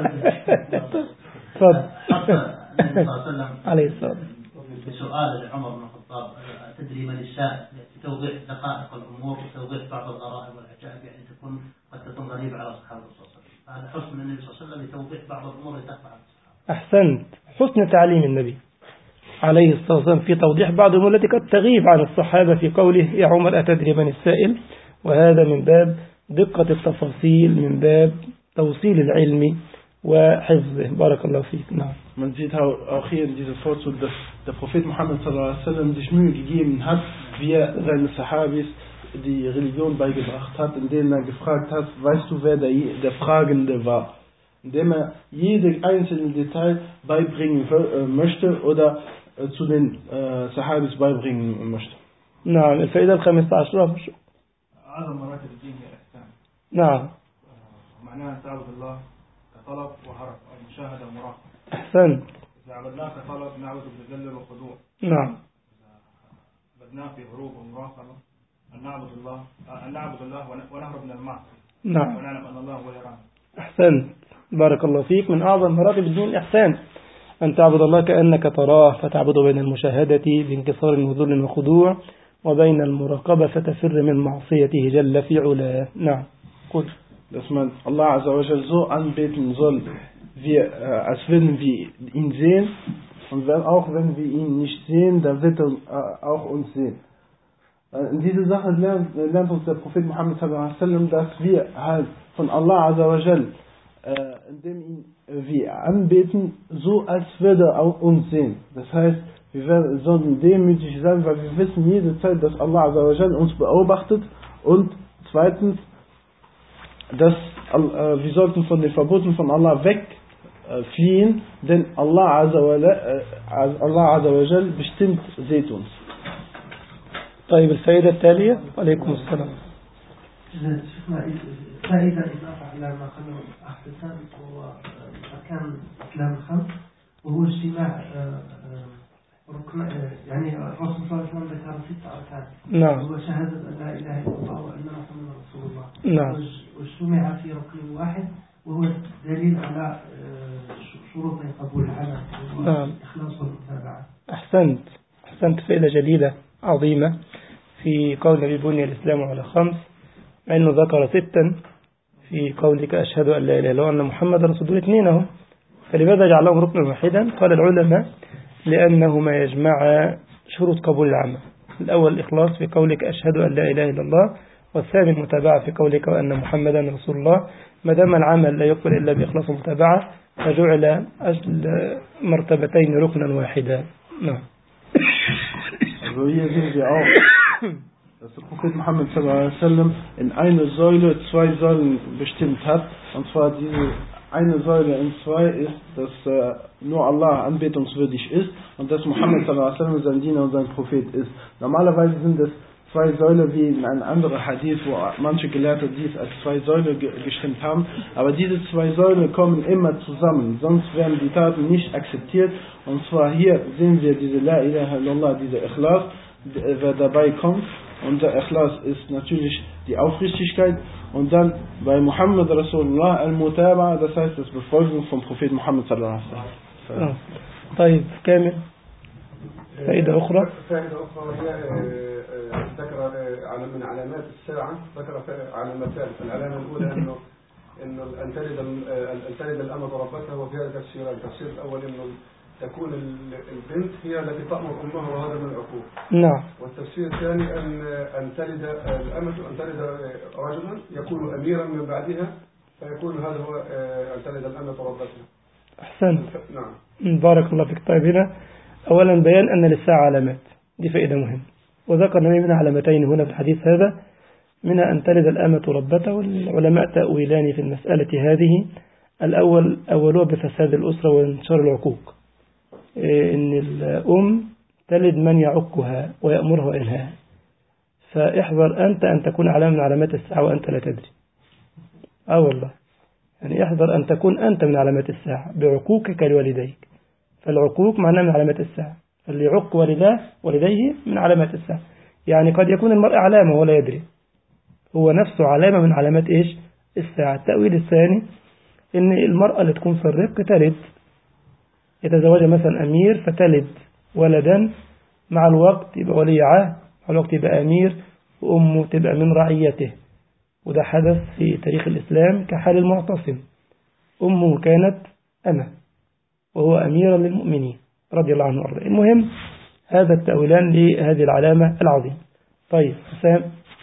تفضل. النبي صلى الله عليه وسلم عليه الصلاة بسؤال لعمر بن الخطاب: تدري من الشاء في توضيح دقائق الأمور وتوضيح بعض الغرائب والعجائب، يعني قد تكون غريبة على الصحابة صلى الله عليه وسلم، فهذا حسن النبي صلى الله عليه وسلم لتوضيح بعض الأمور لتخفى على الصحابة. أحسنت، حسن تعليم النبي عليه الصلاة والسلام في توضيح بعض الأمور التي قد تغيب عن الصحابة، في قوله يا عمر أتدري من السائل، وهذا من باب دقة التفاصيل، من باب توصيل العلم وحفظه. بارك الله فيك. نعم. Man sieht auch hier in diesem Vorzug, dass der Prophet Muhammad s.a.w. sich Mühe gegeben hat, wie er seine Sahabis die Religion beigebracht hat, indem er gefragt hat, weißt du, wer der Fragende war? Indem er jedes einzelne Detail beibringen möchte oder zu den Sahabis beibringen möchte. نعم. الفائدة 15. أعظم مراتب الدين هي الإحسان. نعم. معناها تعبد الله طلب وحرف أو مشاهدة ومراقبة. أحسنت. إذا عبدناك طلب نعبد بذل وخضوع. نعم. إذا عبدناك في هروب ومراقبة أن نعبد الله ونهرب من المعصية. نعم. ونعلم أن الله هو يرانا. أحسنت، بارك الله فيك. من أعظم مراتب الدين الإحسان أن تعبد الله كأنك تراه، فتعبد بين المشاهدة بانكسار وذل وخضوع، وبين المراقبة فتفر من معصيته جل في علاه. نعم. قل. Dass man Allah Azza wa Jal so anbeten soll, als würden wir ihn sehen, und auch wenn wir ihn nicht sehen, dann wird er auch uns sehen. In dieser Sache lernt uns der Prophet Muhammad sallallahu alaihi wasallam, dass wir halt von Allah Azza wa Jal, indem wir anbeten, so als würde er auch uns sehen. Das heißt, wir sollten demütig sein, weil wir wissen jede Zeit, dass Allah Azza wa Jal uns beobachtet, und zweitens, dass wir sollten von den Verboten von Allah wegfliehen, denn Allah Azza wa Jal bestimmt seht uns. طيب الفائدة التالية. عليكم السلام. فائدة إضافة على ما قاله أخ حسام، هو أركان الإسلام الخمس، وهو اجتماع ركن، يعني الرسول صلى الله عليه وسلم ذكر 6 أركان. نعم. هو شهادة أن لا إله إلا الله وأن محمدا رسول الله. نعم. واجتمع في ركن واحد، وهو دليل على شروط قبول العمل. نعم. الإخلاص والمتابعة. أحسنت، فائدة جليلة عظيمة في قول النبي بني الإسلام على 5، مع أنه ذكر 6 في قولك أشهد أن لا إله إلا الله وأن محمد رسول الله 2 فلماذا جعلهم ركنا واحدا؟ قال العلماء لأنه ما يجمع شروط قبول العمل. الأول الإخلاص في قولك أشهد أن لا إله إلا الله، والثاني المتابعة في قولك وأن محمدا رسول الله. ما دام العمل لا يقبل إلا بإخلاص ومتابعة فجعل مرتبتين ركنا واحدا. نعم. Also hier sehen wir auch, dass der Prophet Muhammad sallallahu alaihi wasallam in eine Säule 2 Säulen bestimmt hat, und zwar diese eine Säule in 2 ist, dass nur Allah anbetungswürdig ist und dass Muhammad sallallahu alaihi wasallam sein Diener und sein Prophet ist. Normalerweise sind es 2 Säulen wie in einem anderen Hadith, wo manche Gelehrte dies als 2 Säulen gestimmt haben, aber diese 2 Säulen kommen immer zusammen, sonst werden die Taten nicht akzeptiert. Und zwar hier sehen wir diese La ilaha illallah, diese Ikhlas, wer dabei kommt, und der Ikhlas ist natürlich die Aufrichtigkeit, und dann bei Muhammad Rasulullah al-Mutaba, das heißt das Befolgen vom Propheten Muhammad sallallahu alaihi wasallam. طيب كامل. فائدة أخرى هي ذكر من علامات الساعة، ذكر علامتان. العلامة الأولى إنه أن تلد الأمة ربتها، وفي هذا تفسيران. التفسير الأول إنه تكون البنت هي التي تأمر أمها، وهذا من العقوق. نعم. والتفسير الثاني أن تلد الأمة، أن تلد رجلا يكون أميرا من بعدها، فيكون هذا هو أن تلد الأمة ربتها. أحسنت. نعم. بارك الله فيك. طيب هنا أولا بيان أن للساعة علامات، دي فائدة مهمة، وذكر النبي منها علامتين هنا في الحديث هذا، منها أن تلد الأمة ربتها. والعلماء تأويلان في المسألة هذه. الأول أولها بفساد الأسرة وانتشار العقوق، إن الأم تلد من يعقها ويأمرها وينهاها، فاحذر أنت أن تكون علامة من علامات الساعة وأنت لا تدري. والله يعني احذر أن تكون أنت من علامات الساعة بعقوقك لوالديك، فالعقوق معناه من علامات الساعة، فاللي يعق والديه من علامات الساعة. يعني قد يكون المرء علامة ولا يدري، هو نفسه علامة من علامات إيش؟ الساعة. التأويل الثاني إن المرأة اللي تكون في الرق تلد، يتزوج مثلا أمير فتلد ولدا، مع الوقت يبقى ولي عهد، مع الوقت يبقى أمير، وأمه تبقى من رعيته. وده حدث في تاريخ الإسلام كحال المعتصم، أمه كانت أمة وهو أميرا للمؤمنين رضي الله عنه وارضاه. المهم هذا التأويلان لهذه العلامة العظيمة. طيب حسام،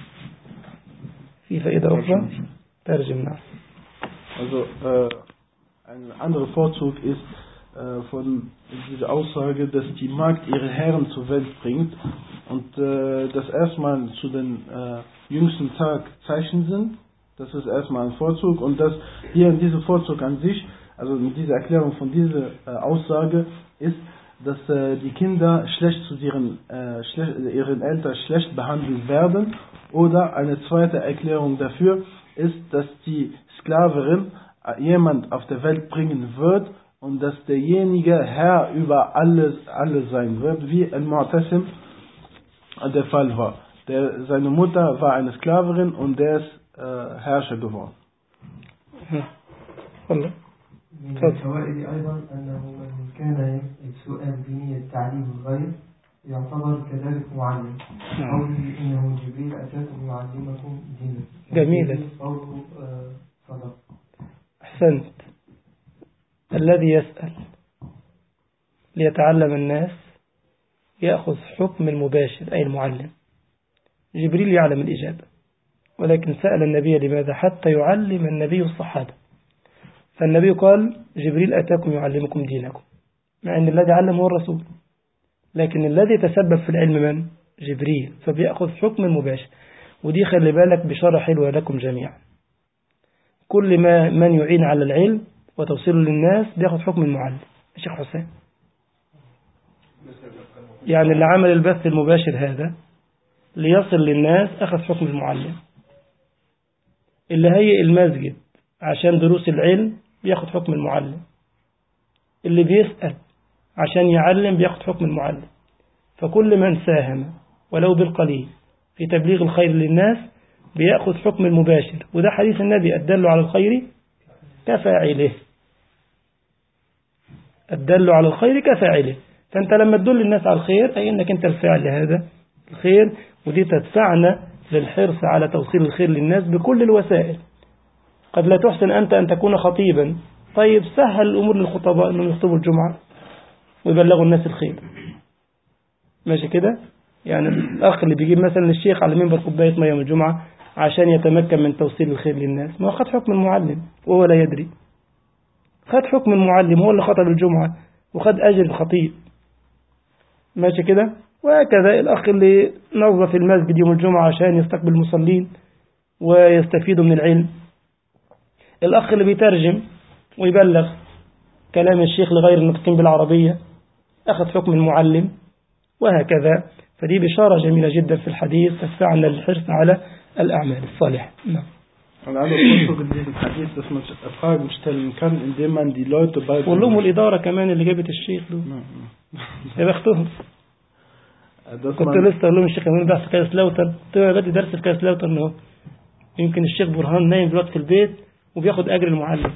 في فائدة أخرى ترجم. نعم. Also ein anderer Vorzug ist von dieser Aussage, dass die Magd ihre Herren zur Welt bringt und das erstmal zu den jüngsten Tag Zeichen sind. Das ist erstmal ein Vorzug, und dass hier in diesem Vorzug an sich, also mit dieser Erklärung von dieser Aussage, ist, dass die Kinder schlecht zu ihren Eltern schlecht behandelt werden. Oder eine zweite Erklärung dafür ist, dass die Sklaverin jemand auf der Welt bringen wird und dass derjenige Herr über alles sein wird, wie Al-Mu'tasim der Fall war. Seine Mutter war eine Sklaverin und der ist Herrscher geworden. من الفوائد أيضا أنه من كان السؤال بنية تعليم الغير يعتبر كذلك معلم. قوله إنه جبريل أتاكم يعلمكم دينكم. جميلة. قوله صدق. أحسنت. الذي يسأل ليتعلم الناس يأخذ حكم المباشر أي المعلم. جبريل يعلم الإجابة، ولكن سأل النبي لماذا؟ حتى يعلم النبي الصحابة. فالنبي قال جبريل أتاكم يعلمكم دينكم، مع أن الذي علم هو الرسول، لكن الذي تسبب في العلم من؟ جبريل، فبيأخذ حكم المباشر. ودي خلي بالك بشارة حلوة لكم جميعا، كل ما من يعين على العلم وتوصيله للناس بيأخذ حكم المعلم. الشيخ حسين يعني اللي عمل البث المباشر هذا ليصل للناس أخذ حكم المعلم، اللي هيئ المسجد عشان دروس العلم بياخد حكم المعلم، اللي بيسأل عشان يعلم بياخد حكم المعلم. فكل من ساهم ولو بالقليل في تبليغ الخير للناس بيأخذ حكم المباشر. وده حديث النبي الدل على الخير كفاعله، الدل على الخير كفاعله. فأنت لما تدل الناس على الخير أي أنك أنت الفاعل لهذا الخير، ودي تدفعنا للحرص على توصيل الخير للناس بكل الوسائل. قد لا تحسن أنت أن تكون خطيبا، طيب سهل الأمور للخطباء أنهم يخطبوا الجمعة ويبلغوا الناس الخير، ماشي كده؟ يعني الأخ اللي بيجيب مثلا الشيخ على منبر كوباية مية من الجمعة عشان يتمكن من توصيل الخير للناس، ما خد حكم المعلم وهو لا يدري، خد حكم المعلم هو اللي خطب الجمعة وخد أجر الخطيب، ماشي كده؟ وهكذا الأخ اللي نظف المسجد يوم الجمعة عشان يستقبل المصلين ويستفيدوا من العلم، الأخ اللي بيترجم ويبلغ كلام الشيخ لغير الناطقين بالعربية أخذ حكم المعلم، وهكذا. فدي بشارة جميلة جدا في الحديث تدفعنا للحرص على الأعمال الصالحة. Und alle Vorschläge in diesem Hadith, dass man Fragen stellen kann, indem man die Leute beibringt. واللهم الإدارة كمان اللي جابت الشيخ له يا بختهم. كنت لسه أقول لهم الشيخ يمين بحث كاس لاوتر، بدي درس في كاس لاوتر إنه يمكن الشيخ برهان نايم دلوقتي في البيت وبياخد أجر المعلم.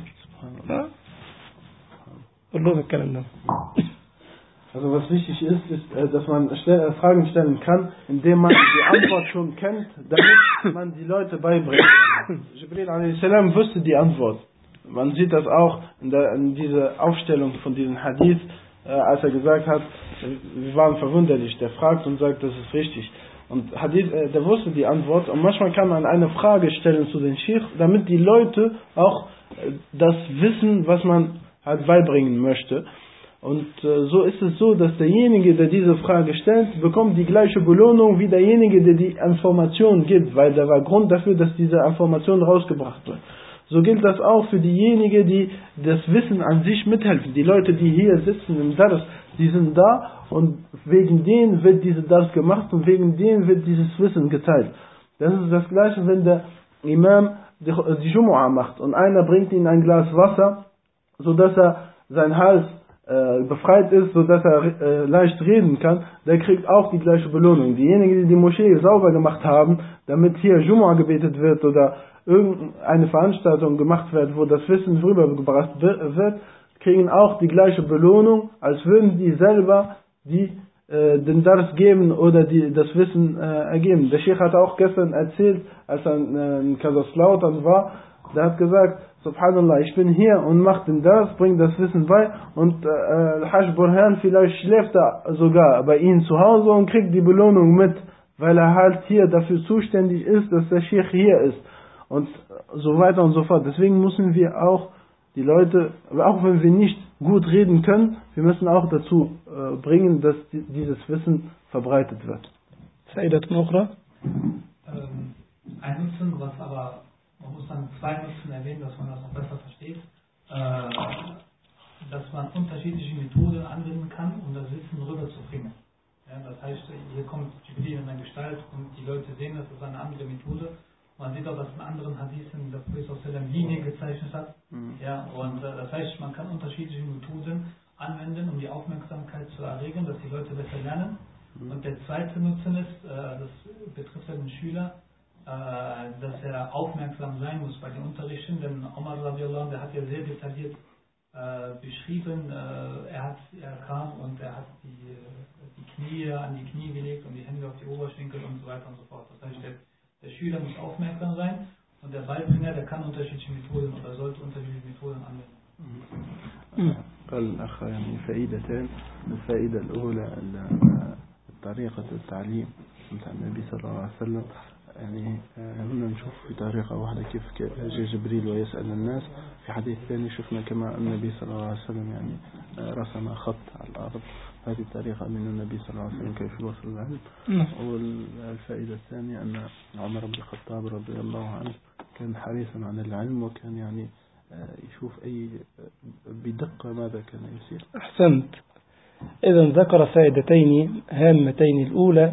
قول لهم الكلام ده. Also was wichtig ist, dass man Fragen stellen kann, indem man die Antwort schon kennt, damit man die Leute beibringen kann. Jibril a.s. wusste die Antwort. Man sieht das auch in dieser Aufstellung von diesem Hadith, als er gesagt hat, wir waren verwunderlich, der fragt und sagt, das ist richtig. Und Hadith, der wusste die Antwort, und manchmal kann man eine Frage stellen zu den Sheikh, damit die Leute auch das wissen, was man halt beibringen möchte. Und so ist es so, dass derjenige, der diese Frage stellt, bekommt die gleiche Belohnung wie derjenige, der die Information gibt, weil der war Grund dafür, dass diese Information rausgebracht wird. So gilt das auch für diejenigen, die das Wissen an sich mithelfen. Die Leute, die hier sitzen im Dars, die sind da und wegen denen wird diese Dars gemacht und wegen denen wird dieses Wissen geteilt. Das ist das Gleiche, wenn der Imam die Jumu'ah macht und einer bringt ihm ein Glas Wasser, sodass er sein Hals befreit ist, sodass er leicht reden kann, der kriegt auch die gleiche Belohnung. Diejenigen, die die Moschee sauber gemacht haben, damit hier Jumu'ah gebetet wird oder irgendeine Veranstaltung gemacht wird, wo das Wissen rübergebracht wird, kriegen auch die gleiche Belohnung, als würden die selber den Dars geben oder das Wissen ergeben. Der Sheikh hat auch gestern erzählt, als er in Kaiserslautern war, der hat gesagt, Subhanallah, ich bin hier und mache den Dars, bringe das Wissen bei und Hajj Burhan vielleicht schläft er sogar bei ihnen zu Hause und kriegt die Belohnung mit, weil er halt hier dafür zuständig ist, dass der Sheikh hier ist und so weiter und so fort. Deswegen müssen wir auch die Leute, auch wenn wir nicht gut reden können, wir müssen auch dazu bringen, dass dieses Wissen verbreitet wird. Fa'idat Nukhra? Ein Nutzen, was aber man muss dann zwei Nutzen erwähnen, dass man das noch besser versteht, dass man unterschiedliche Methoden anwenden kann, um das Wissen rüberzubringen. Ja, das heißt, hier kommt Jibril in der Gestalt und die Leute sehen, das ist eine andere Methode Man sieht auch, dass in anderen Hadithen der Prophet Linien gezeichnet hat. Ja, und das heißt, man kann unterschiedliche Methoden anwenden, um die Aufmerksamkeit zu erregen, dass die Leute besser lernen. Und der zweite Nutzen ist, das betrifft den Schüler, dass er aufmerksam sein muss bei den Unterrichten, denn Omar radiallahu anh, der hat ja sehr detailliert beschrieben, er kam und er hat die Knie an die Knie gelegt und die Hände auf die Oberschenkel und so weiter und so fort. Das heißt, der Schüler muss aufmerksam sein und der Beibringer, der kann unterschiedliche Methoden oder sollte unterschiedliche Methoden anwenden. قال الأخ يعني فائدتان. الفائدة الأولى طريقة التعليم مع النبي صلى الله عليه وسلم. يعني هنا نشوف في طريقة واحدة كيف جاء جبريل ويسأل الناس. في حديث ثاني شفنا كما النبي صلى الله عليه وسلم يعني رسم خط على الأرض. هذه الطريقة من النبي صلى الله عليه وسلم كيف يوصل العلم. والفائدة الثانية أن عمر بن الخطاب رضي الله عنه كان حريصا على العلم وكان يعني يشوف أي بدقة ماذا كان يصير. أحسنت. إذا ذكر فائدتين هامتين. الأولى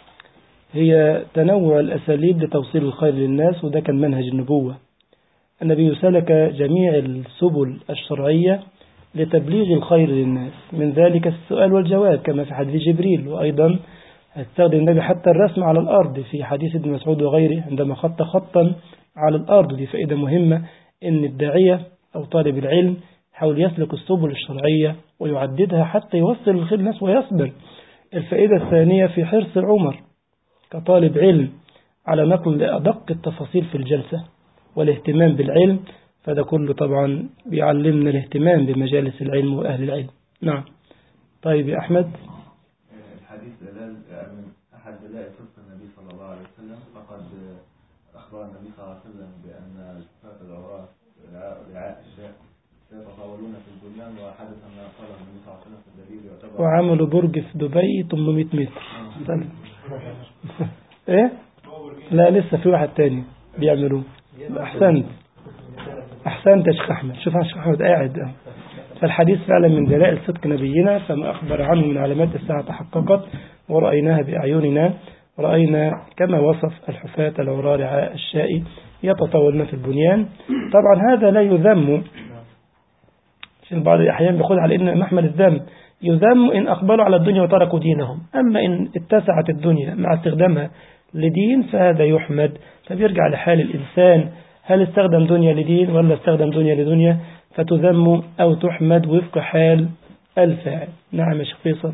هي تنوع الأساليب لتوصيل الخير للناس، وده كان منهج النبوة. النبي سلك جميع السبل الشرعية لتبليغ الخير للناس، من ذلك السؤال والجواب كما في حديث جبريل، وأيضا استخدم النبي حتى الرسم على الأرض في حديث ابن مسعود وغيره عندما خط خطا على الأرض. دي فائدة مهمة، إن الداعية أو طالب العلم حاول يسلك السبل الشرعية ويعددها حتى يوصل الخير للناس ويصبر. الفائدة الثانية في حرص عمر كطالب علم على نقل لأدق التفاصيل في الجلسة والاهتمام بالعلم، فده كله طبعا بيعلمنا الاهتمام بمجالس العلم وأهل العلم. نعم. طيب يا أحمد. الحديث دلال من أحد دلائل صدق النبي صلى الله عليه وسلم، فقد أخبر النبي صلى الله عليه وسلم بأن صفات العورات رعاء الشاء سيتطاولون في البنيان، وحدث ما قال النبي صلى الله عليه وسلم في الدليل يعتبر وعملوا برج في دبي 800 متر. ايه؟ لا لسه في واحد تاني بيعملوه. أحسنت يا شيخ أحمد. شوف يا شيخ أحمد قاعد. فالحديث فعلا من دلائل صدق نبينا، فما أخبر عنه من علامات الساعة تحققت ورأيناها بأعيننا، ورأينا كما وصف الحفاة العراة رعاء الشاء يتطاولون في البنيان. طبعا هذا لا يذم، في بعض الأحيان بيقول على إن محمل الذم، يذم إن أقبلوا على الدنيا وتركوا دينهم، أما إن اتسعت الدنيا مع استخدامها لدين فهذا يحمد. فبيرجع لحال الإنسان، هل استخدم دنيا لدين ولا استخدم دنيا لدنيا، فتذم أو تحمد وفق حال الفاعل. نعم يا شيخ فيصل.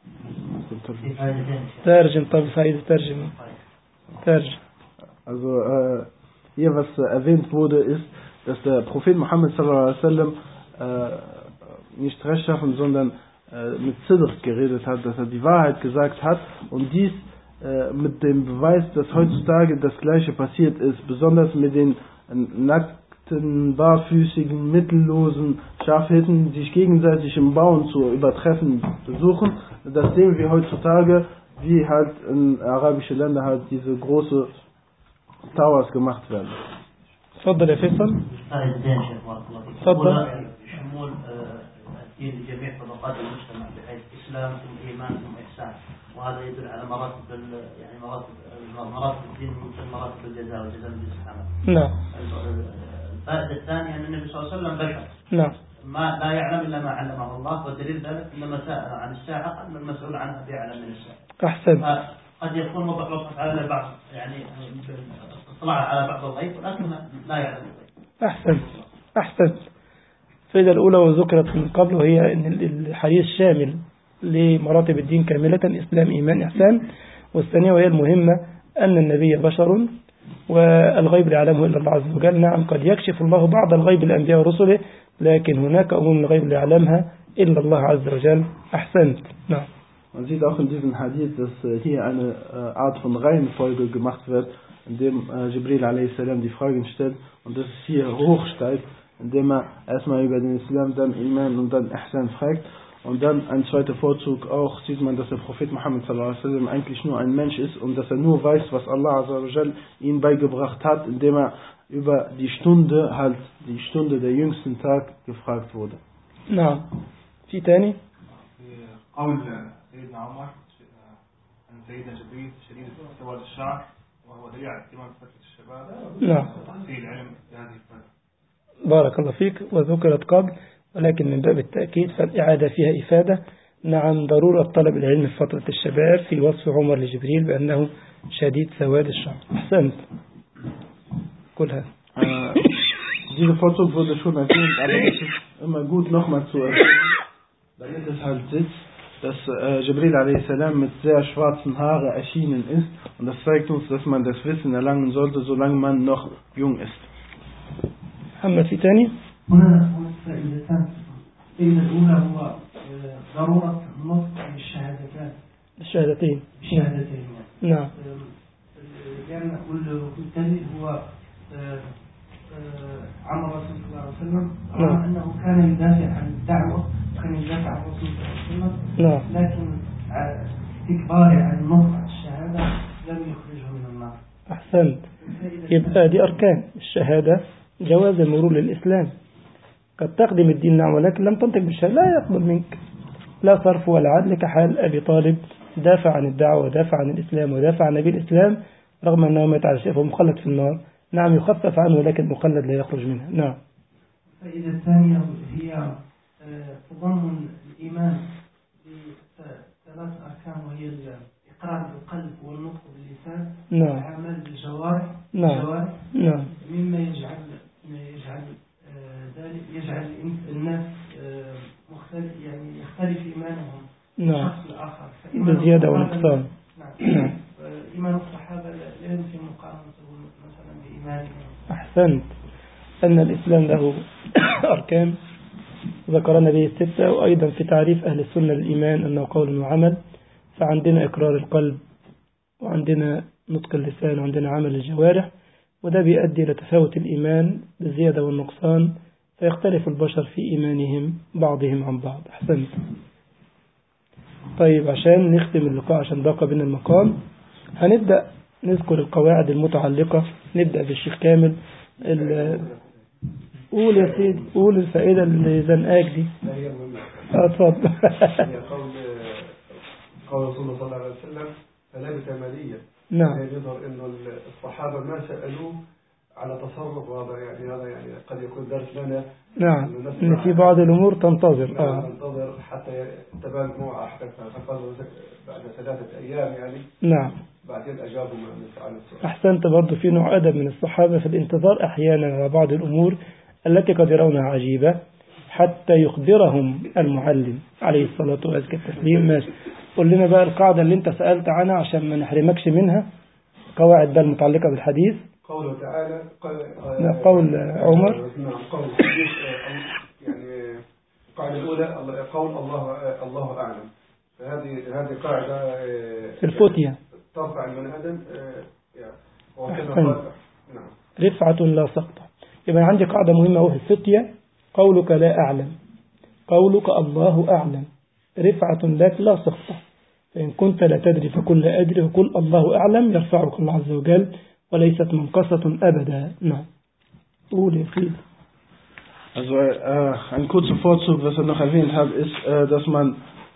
ترجم. طب فائدة ترجم. Also hier was erwähnt wurde ist, dass der Prophet Muhammad sallallahu alaihi wasallam nicht rechtschaffen, sondern mit Sidq geredet hat, dass er die Wahrheit gesagt hat, und dies mit dem Beweis, dass heutzutage das Gleiche passiert ist, besonders mit den nackten, barfüßigen, mittellosen Schafhirten, die sich gegenseitig im Bauen zu übertreffen besuchen. Das sehen wir heutzutage, wie halt in arabischen Ländern halt diese große Towers gemacht werden. تفضل يا فيصل. تفضل. شمول الدين لجميع طبقات المجتمع بحيث إسلام ثم إيمان ثم إحسان، وهذا يدل على مراتب الدين مثل مراتب الجزاء والجزاء من السحابة. نعم. الفائدة الثانية أن النبي صلى الله عليه وسلم بشر. نعم. ما لا يعلم إلا ما علمه الله، ودليل ذلك إنما سأل عن الساعة قال المسؤول عنها بيعلم من الساعة. أحسن. قد يكون وصف على بعض يعني اطلاع على بعض الغيب ولكن لا يعلم الغيب. أحسن. الفائدة الأولى وذكرت من قبل، وهي أن الحديث شامل لمراتب الدين كاملة، إسلام إيمان إحسان. والثانية وهي المهمة أن النبي بشر والغيب لا يعلمه إلا الله عز وجل. نعم قد يكشف الله بعض الغيب للأنبياء ورسله، لكن هناك أمور من الغيب لا يعلمها إلا الله عز وجل. أحسنت. نعم. Man sieht auch in diesem Hadith, dass hier eine Art von Reihenfolge gemacht wird, indem Jibril a.s. die Fragen stellt, und dass es hier hochsteigt, indem er erstmal über den Islam, dann Iman und dann Ihsan fragt. Und dann ein zweiter Vorzug auch, sieht man, dass der Prophet Muhammad s.a.w. eigentlich nur ein Mensch ist und dass er nur weiß, was Allah azza ihm beigebracht hat, indem er über die Stunde der jüngsten Tag gefragt wurde. Na, في تاني؟ قول سيدنا عمر أن سيدنا جبريل شديد سواد الشعر وهو دليل على اهتمام فترة الشباب نعم وتحصيل العلم في هذه الفترة. بارك الله فيك. وذكرت قبل ولكن من باب التأكيد فالإعادة فيها إفادة. نعم ضرورة طلب العلم في فترة الشباب في وصف عمر لجبريل بأنه شديد سواد الشعر. أحسنت. كلها. Dieser Vorzug wurde schon erwähnt, aber es ist immer gut nochmal zu erwähnen, damit es halt sitzt, dass Jibril a.s. mit sehr schwarzen Haaren erschienen ist und das zeigt uns, dass man das Wissen erlangen sollte, solange man noch jung ist. محمد في تاني؟ هنا فائدتان. الفائدة الأولى هو ضرورة النطق بالشهادتين. الشهادتين. نعم. لأن والتالي هو عن الرسول صلى الله عليه وسلم أنه كان يدافع عن الدعوة وكان يدافع عن الرسول صلى الله عليه وسلم لكن استكباره عن نطق الشهادة لم يخرجه من النار. أحسنت. يبقى دي أركان الشهادة. جواز المرور للإسلام. قد تقدم الدين نعم ولكن لم تنطق بالشهادة لا يقبل منك لا صرف ولا عدل كحال أبي طالب دافع عن الدعوة ودافع عن الإسلام ودافع عن نبي الإسلام رغم أنه مات على شيء مخلد في النار. نعم يخفف عنه ولكن مخلد لا يخرج منها. نعم. الفائدة الثانية هي تضمن الإيمان بثلاث أركان وهي الإقرار بالقلب والنطق باللسان والعمل بالجوارح. نعم. مما يجعل الناس مختلف يعني يختلف إيمانهم من شخص لآخر بزيادة ونقصان. نعم. إيمان الصحابة لا يمكن مقارنته مثلا بإيمانهم. أحسنت. أن الإسلام له أركان ذكرنا به 6 وأيضا في تعريف أهل السنة للإيمان أنه قول وعمل. فعندنا إقرار القلب وعندنا نطق اللسان وعندنا عمل الجوارح وده بيؤدي إلى تفاوت الإيمان بالزيادة والنقصان فيختلف البشر في إيمانهم بعضهم عن بعض. أحسنت. طيب عشان نختم اللقاء عشان ضاق بنا المقام هنبدأ نذكر القواعد المتعلقة. نبدأ بالشيخ كامل. قول يا سيدي قول الفائدة اللي زنقاك دي. اتفضل. قول رسول الله صلى الله عليه وسلم فلا بكمالية. نعم. يظهر انه الصحابة ما سألوه على تصرف هذا يعني قد يكون درس لنا. نعم. إن في بعض الأمور تنتظر. تنتظر حتى تبان مو أحكامها فقالوا بعد 3 أيام يعني. نعم. بعدين أجابوا عن السؤال. أحسنت. برضو في نوع أدب من الصحابة في الانتظار أحيانا على بعض الأمور التي قد يرونها عجيبة حتى يخبرهم المعلم عليه الصلاة والسلام. ماشي. قل لنا بقى القاعدة اللي انت سألت عنها عشان ما نحرمكش منها. قواعد بقى المتعلقة بالحديث. قوله تعالى قول عمر. نعم. قول يعني القاعدة الأولى قول الله أعلم. فهذه قاعدة في الفتية ترفع البني آدم. نعم. رفعة لا سقط. يبقى عندي قاعدة مهمة أهو في الفتية. قولك لا أعلم قولك الله أعلم رفعة لك لا سقط. فإن كنت لا تدري فقل لا أدري وقل الله أعلم يرفعك الله عز وجل وليست منقصة أبدا. نعم. قول يا سيدي. Also ein kurzer Vorzug, was noch erwähnt hat, ist, dass man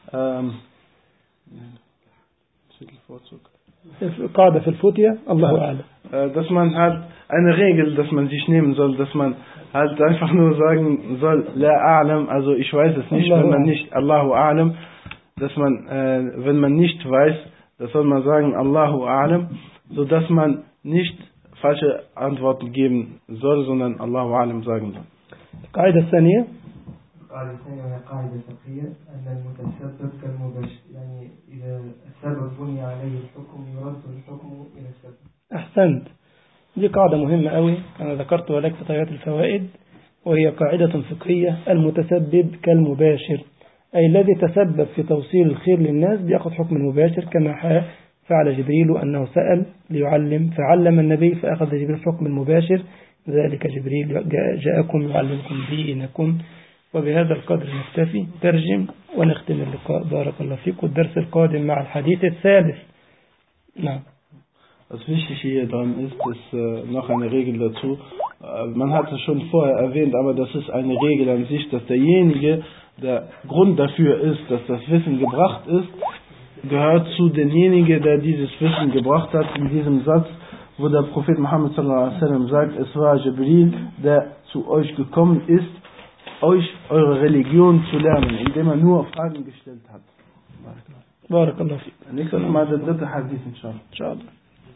قاعدة في الفتية الله أعلم. Dass man halt eine Regel, dass man sich nehmen soll, dass man halt einfach nur sagen soll, la a'lam, also ich weiß es nicht, wenn man nicht Allahu a'lam, dass man, wenn man nicht weiß, das soll man sagen Allahu a'lam, so dass man nicht falsche Antworten geben soll, sondern Allahu a'lam sagen soll. القاعدة الثانية. القاعدة الثانية هي قاعدة فقهية أن المتسبب كالمباشر يعني إذا السبب بني عليه الحكم يرد الحكم إلى السبب. أحسنت. دي قاعدة مهمة قوي أنا ذكرتها لك في طيات الفوائد وهي قاعدة فقهية. المتسبب كالمباشر أي الذي تسبب في توصيل الخير للناس بيأخذ حكم المباشر كما فعل جبريل أنه سأل ليعلم فعلم النبي فأخذ جبريل حكم المباشر. ذلك جبريل جاءكم يعلمكم دينكم. وبهذا القدر نكتفي. ترجم ونختم اللقاء. بارك الله فيك. والدرس القادم مع الحديث الثالث. نعم. Was wichtig hier dran ist, ist noch eine Regel dazu. Man hat es schon vorher erwähnt, aber das ist eine Regel an sich, dass derjenige, der Grund dafür ist, dass das Wissen gebracht ist, gehört zu demjenigen, der dieses Wissen gebracht hat in diesem Satz. wo der Prophet Muhammad sallallahu alaihi wasallam sagt, es war Jibril, der zu euch gekommen ist, euch eure Religion zu lernen, indem er nur Fragen gestellt hat. بارك الله فيك. Nächstes Mal der dritte Hadith, inshallah.